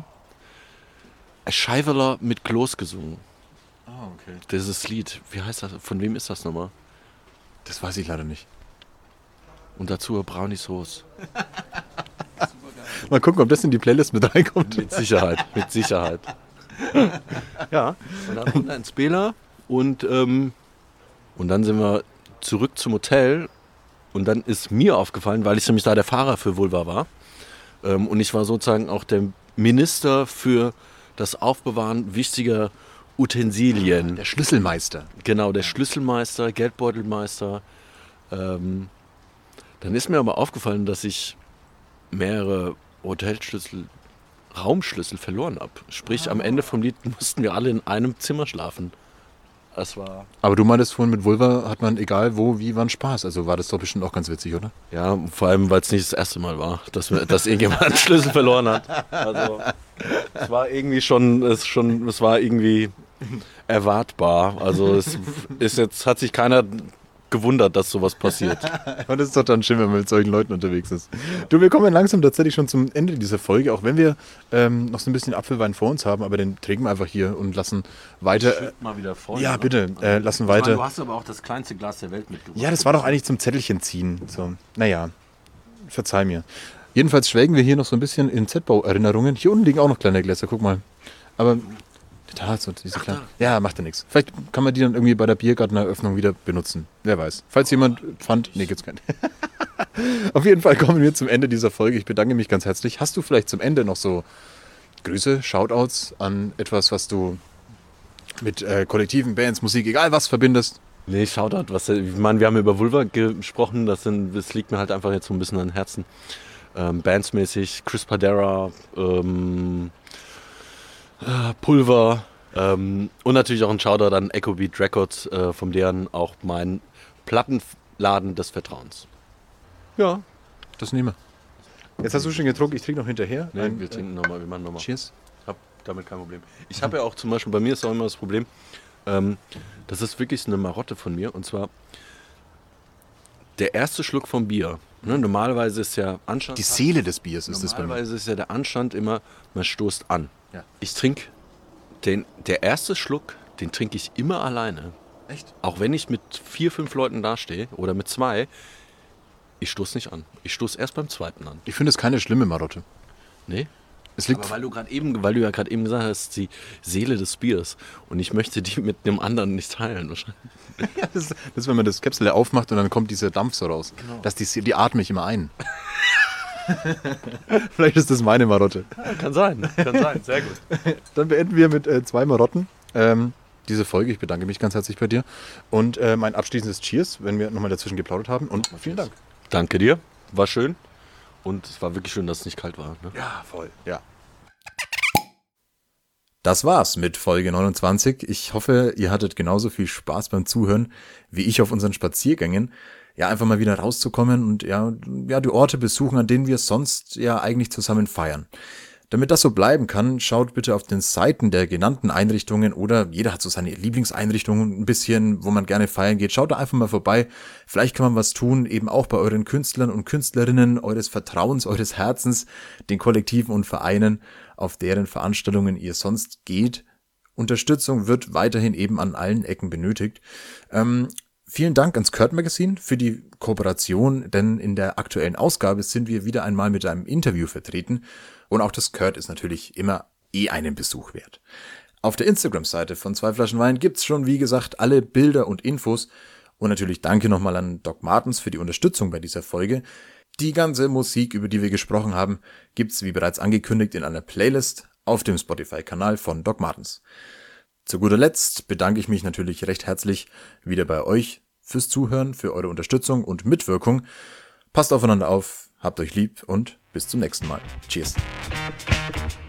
Speaker 9: Scheiveler mit Kloß gesungen.
Speaker 5: Ah, okay.
Speaker 9: Dieses Lied, wie heißt das? Von wem ist das nochmal?
Speaker 5: Das weiß ich leider nicht.
Speaker 9: Und dazu Brownie Sauce.
Speaker 5: Mal gucken, ob das in die Playlist mit reinkommt.
Speaker 9: Mit Sicherheit, mit Sicherheit. Ja, und dann runter ins Bela und, ähm, und dann sind wir zurück zum Hotel und dann ist mir aufgefallen, weil ich nämlich da der Fahrer für Vulva war ähm, und ich war sozusagen auch der Minister für das Aufbewahren wichtiger Utensilien.
Speaker 5: Der Schlüsselmeister.
Speaker 9: Genau, der Schlüsselmeister, Geldbeutelmeister. Ähm, dann ist mir aber aufgefallen, dass ich mehrere Hotelschlüssel, Raumschlüssel verloren habe. Sprich, am Ende vom Lied mussten wir alle in einem Zimmer schlafen. Das war...
Speaker 5: Aber du meintest vorhin, mit Vulva hat man egal wo, wie, wann Spaß. Also war das doch bestimmt auch ganz witzig, oder?
Speaker 9: Ja, vor allem, weil es nicht das erste Mal war, dass, wir, dass irgendjemand einen Schlüssel verloren hat. Also, es war irgendwie schon, es schon, es war irgendwie erwartbar. Also es ist jetzt, hat sich keiner gewundert, dass sowas passiert.
Speaker 5: Und das ist doch dann schön, wenn man mit solchen Leuten unterwegs ist. Du, wir kommen langsam tatsächlich schon zum Ende dieser Folge, auch wenn wir ähm, noch so ein bisschen Apfelwein vor uns haben, aber den trinken wir einfach hier und lassen weiter. Äh,
Speaker 9: mal wieder voll.
Speaker 5: Ja,
Speaker 9: oder?
Speaker 5: bitte, äh, lassen
Speaker 9: Ich meine,
Speaker 5: weiter.
Speaker 9: du hast aber auch das kleinste Glas der Welt mitgebracht.
Speaker 5: Ja, das war doch eigentlich zum Zettelchen ziehen. So, naja, verzeih mir. Jedenfalls schwelgen wir hier noch so ein bisschen in Z-Bau-Erinnerungen. Hier unten liegen auch noch kleine Gläser, guck mal. Aber da, so diese kleinen. Ja, macht ja nichts. Vielleicht kann man die dann irgendwie bei der Biergarteneröffnung wieder benutzen. Wer weiß. Falls jemand fand, nee, gibt's keinen. Auf jeden Fall kommen wir zum Ende dieser Folge. Ich bedanke mich ganz herzlich. Hast du vielleicht zum Ende noch so Grüße, Shoutouts an etwas, was du mit äh, Kollektiven, Bands, Musik, egal was verbindest?
Speaker 9: Nee, Shoutout. Was, ich meine, wir haben über Vulva gesprochen. Das, sind, das liegt mir halt einfach jetzt so ein bisschen an Herzen. Ähm, bandsmäßig, Chris Padera, ähm, äh, Pulver ähm, und natürlich auch ein Shoutout an Echo Beat Records, äh, von deren auch mein Plattenladen des Vertrauens. Ja.
Speaker 5: Das nehmen wir. Jetzt hast du schon getrunken, ich trinke noch hinterher.
Speaker 9: Nee,
Speaker 5: Ein,
Speaker 9: wir trinken nochmal, wir machen nochmal.
Speaker 5: Cheers.
Speaker 9: Ich habe damit kein Problem. Ich habe ja auch zum Beispiel, bei mir ist auch immer das Problem, ähm, das ist wirklich eine Marotte von mir, und zwar der erste Schluck vom Bier. Ne, normalerweise ist ja Anstand.
Speaker 5: Die Seele des Biers ist das bei mir.
Speaker 9: Normalerweise ist ja der Anstand immer, man stoßt an.
Speaker 5: Ja.
Speaker 9: Ich trinke den, der erste Schluck, den trinke ich immer alleine.
Speaker 5: Echt?
Speaker 9: Auch wenn ich mit vier, fünf Leuten dastehe oder mit zwei, ich stoße nicht an. Ich stoße erst beim zweiten an.
Speaker 5: Ich finde es keine schlimme Marotte.
Speaker 9: Nee?
Speaker 5: Es liegt
Speaker 9: Aber weil du gerade eben, weil du ja gerade eben gesagt hast, die Seele des Biers. Und ich möchte die mit einem anderen nicht teilen wahrscheinlich.
Speaker 5: Ja, das, das ist, wenn man das Käpsel aufmacht und dann kommt dieser Dampf so raus.
Speaker 9: Genau.
Speaker 5: Das, die, die atme ich immer ein. Vielleicht ist das meine Marotte.
Speaker 9: Ja, kann sein, kann sein, sehr gut.
Speaker 5: Dann beenden wir mit äh, zwei Marotten ähm, diese Folge. Ich bedanke mich ganz herzlich bei dir. Und äh, mein abschließendes Cheers, wenn wir nochmal dazwischen geplaudert haben. Und vielen Dank.
Speaker 9: Danke dir, war schön. Und es war wirklich schön, dass es nicht kalt war. Ne?
Speaker 5: Ja, voll. Ja. Das war's mit Folge neunundzwanzig. Ich hoffe, ihr hattet genauso viel Spaß beim Zuhören wie ich auf unseren Spaziergängen. Ja, einfach mal wieder rauszukommen und ja, ja, die Orte besuchen, an denen wir sonst ja eigentlich zusammen feiern. Damit das so bleiben kann, schaut bitte auf den Seiten der genannten Einrichtungen oder jeder hat so seine Lieblingseinrichtungen ein bisschen, wo man gerne feiern geht. Schaut da einfach mal vorbei. Vielleicht kann man was tun, eben auch bei euren Künstlern und Künstlerinnen eures Vertrauens, eures Herzens, den Kollektiven und Vereinen, auf deren Veranstaltungen ihr sonst geht. Unterstützung wird weiterhin eben an allen Ecken benötigt. Ähm, Vielen Dank ans Kurt Magazine für die Kooperation, denn in der aktuellen Ausgabe sind wir wieder einmal mit einem Interview vertreten und auch das Kurt ist natürlich immer eh einen Besuch wert. Auf der Instagram-Seite von Zwei Flaschen Wein gibt's schon, wie gesagt, alle Bilder und Infos und natürlich danke nochmal an Doc Martens für die Unterstützung bei dieser Folge. Die ganze Musik, über die wir gesprochen haben, gibt's wie bereits angekündigt in einer Playlist auf dem Spotify-Kanal von Doc Martens. Zu guter Letzt bedanke ich mich natürlich recht herzlich wieder bei euch fürs Zuhören, für eure Unterstützung und Mitwirkung. Passt aufeinander auf, habt euch lieb und bis zum nächsten Mal. Cheers.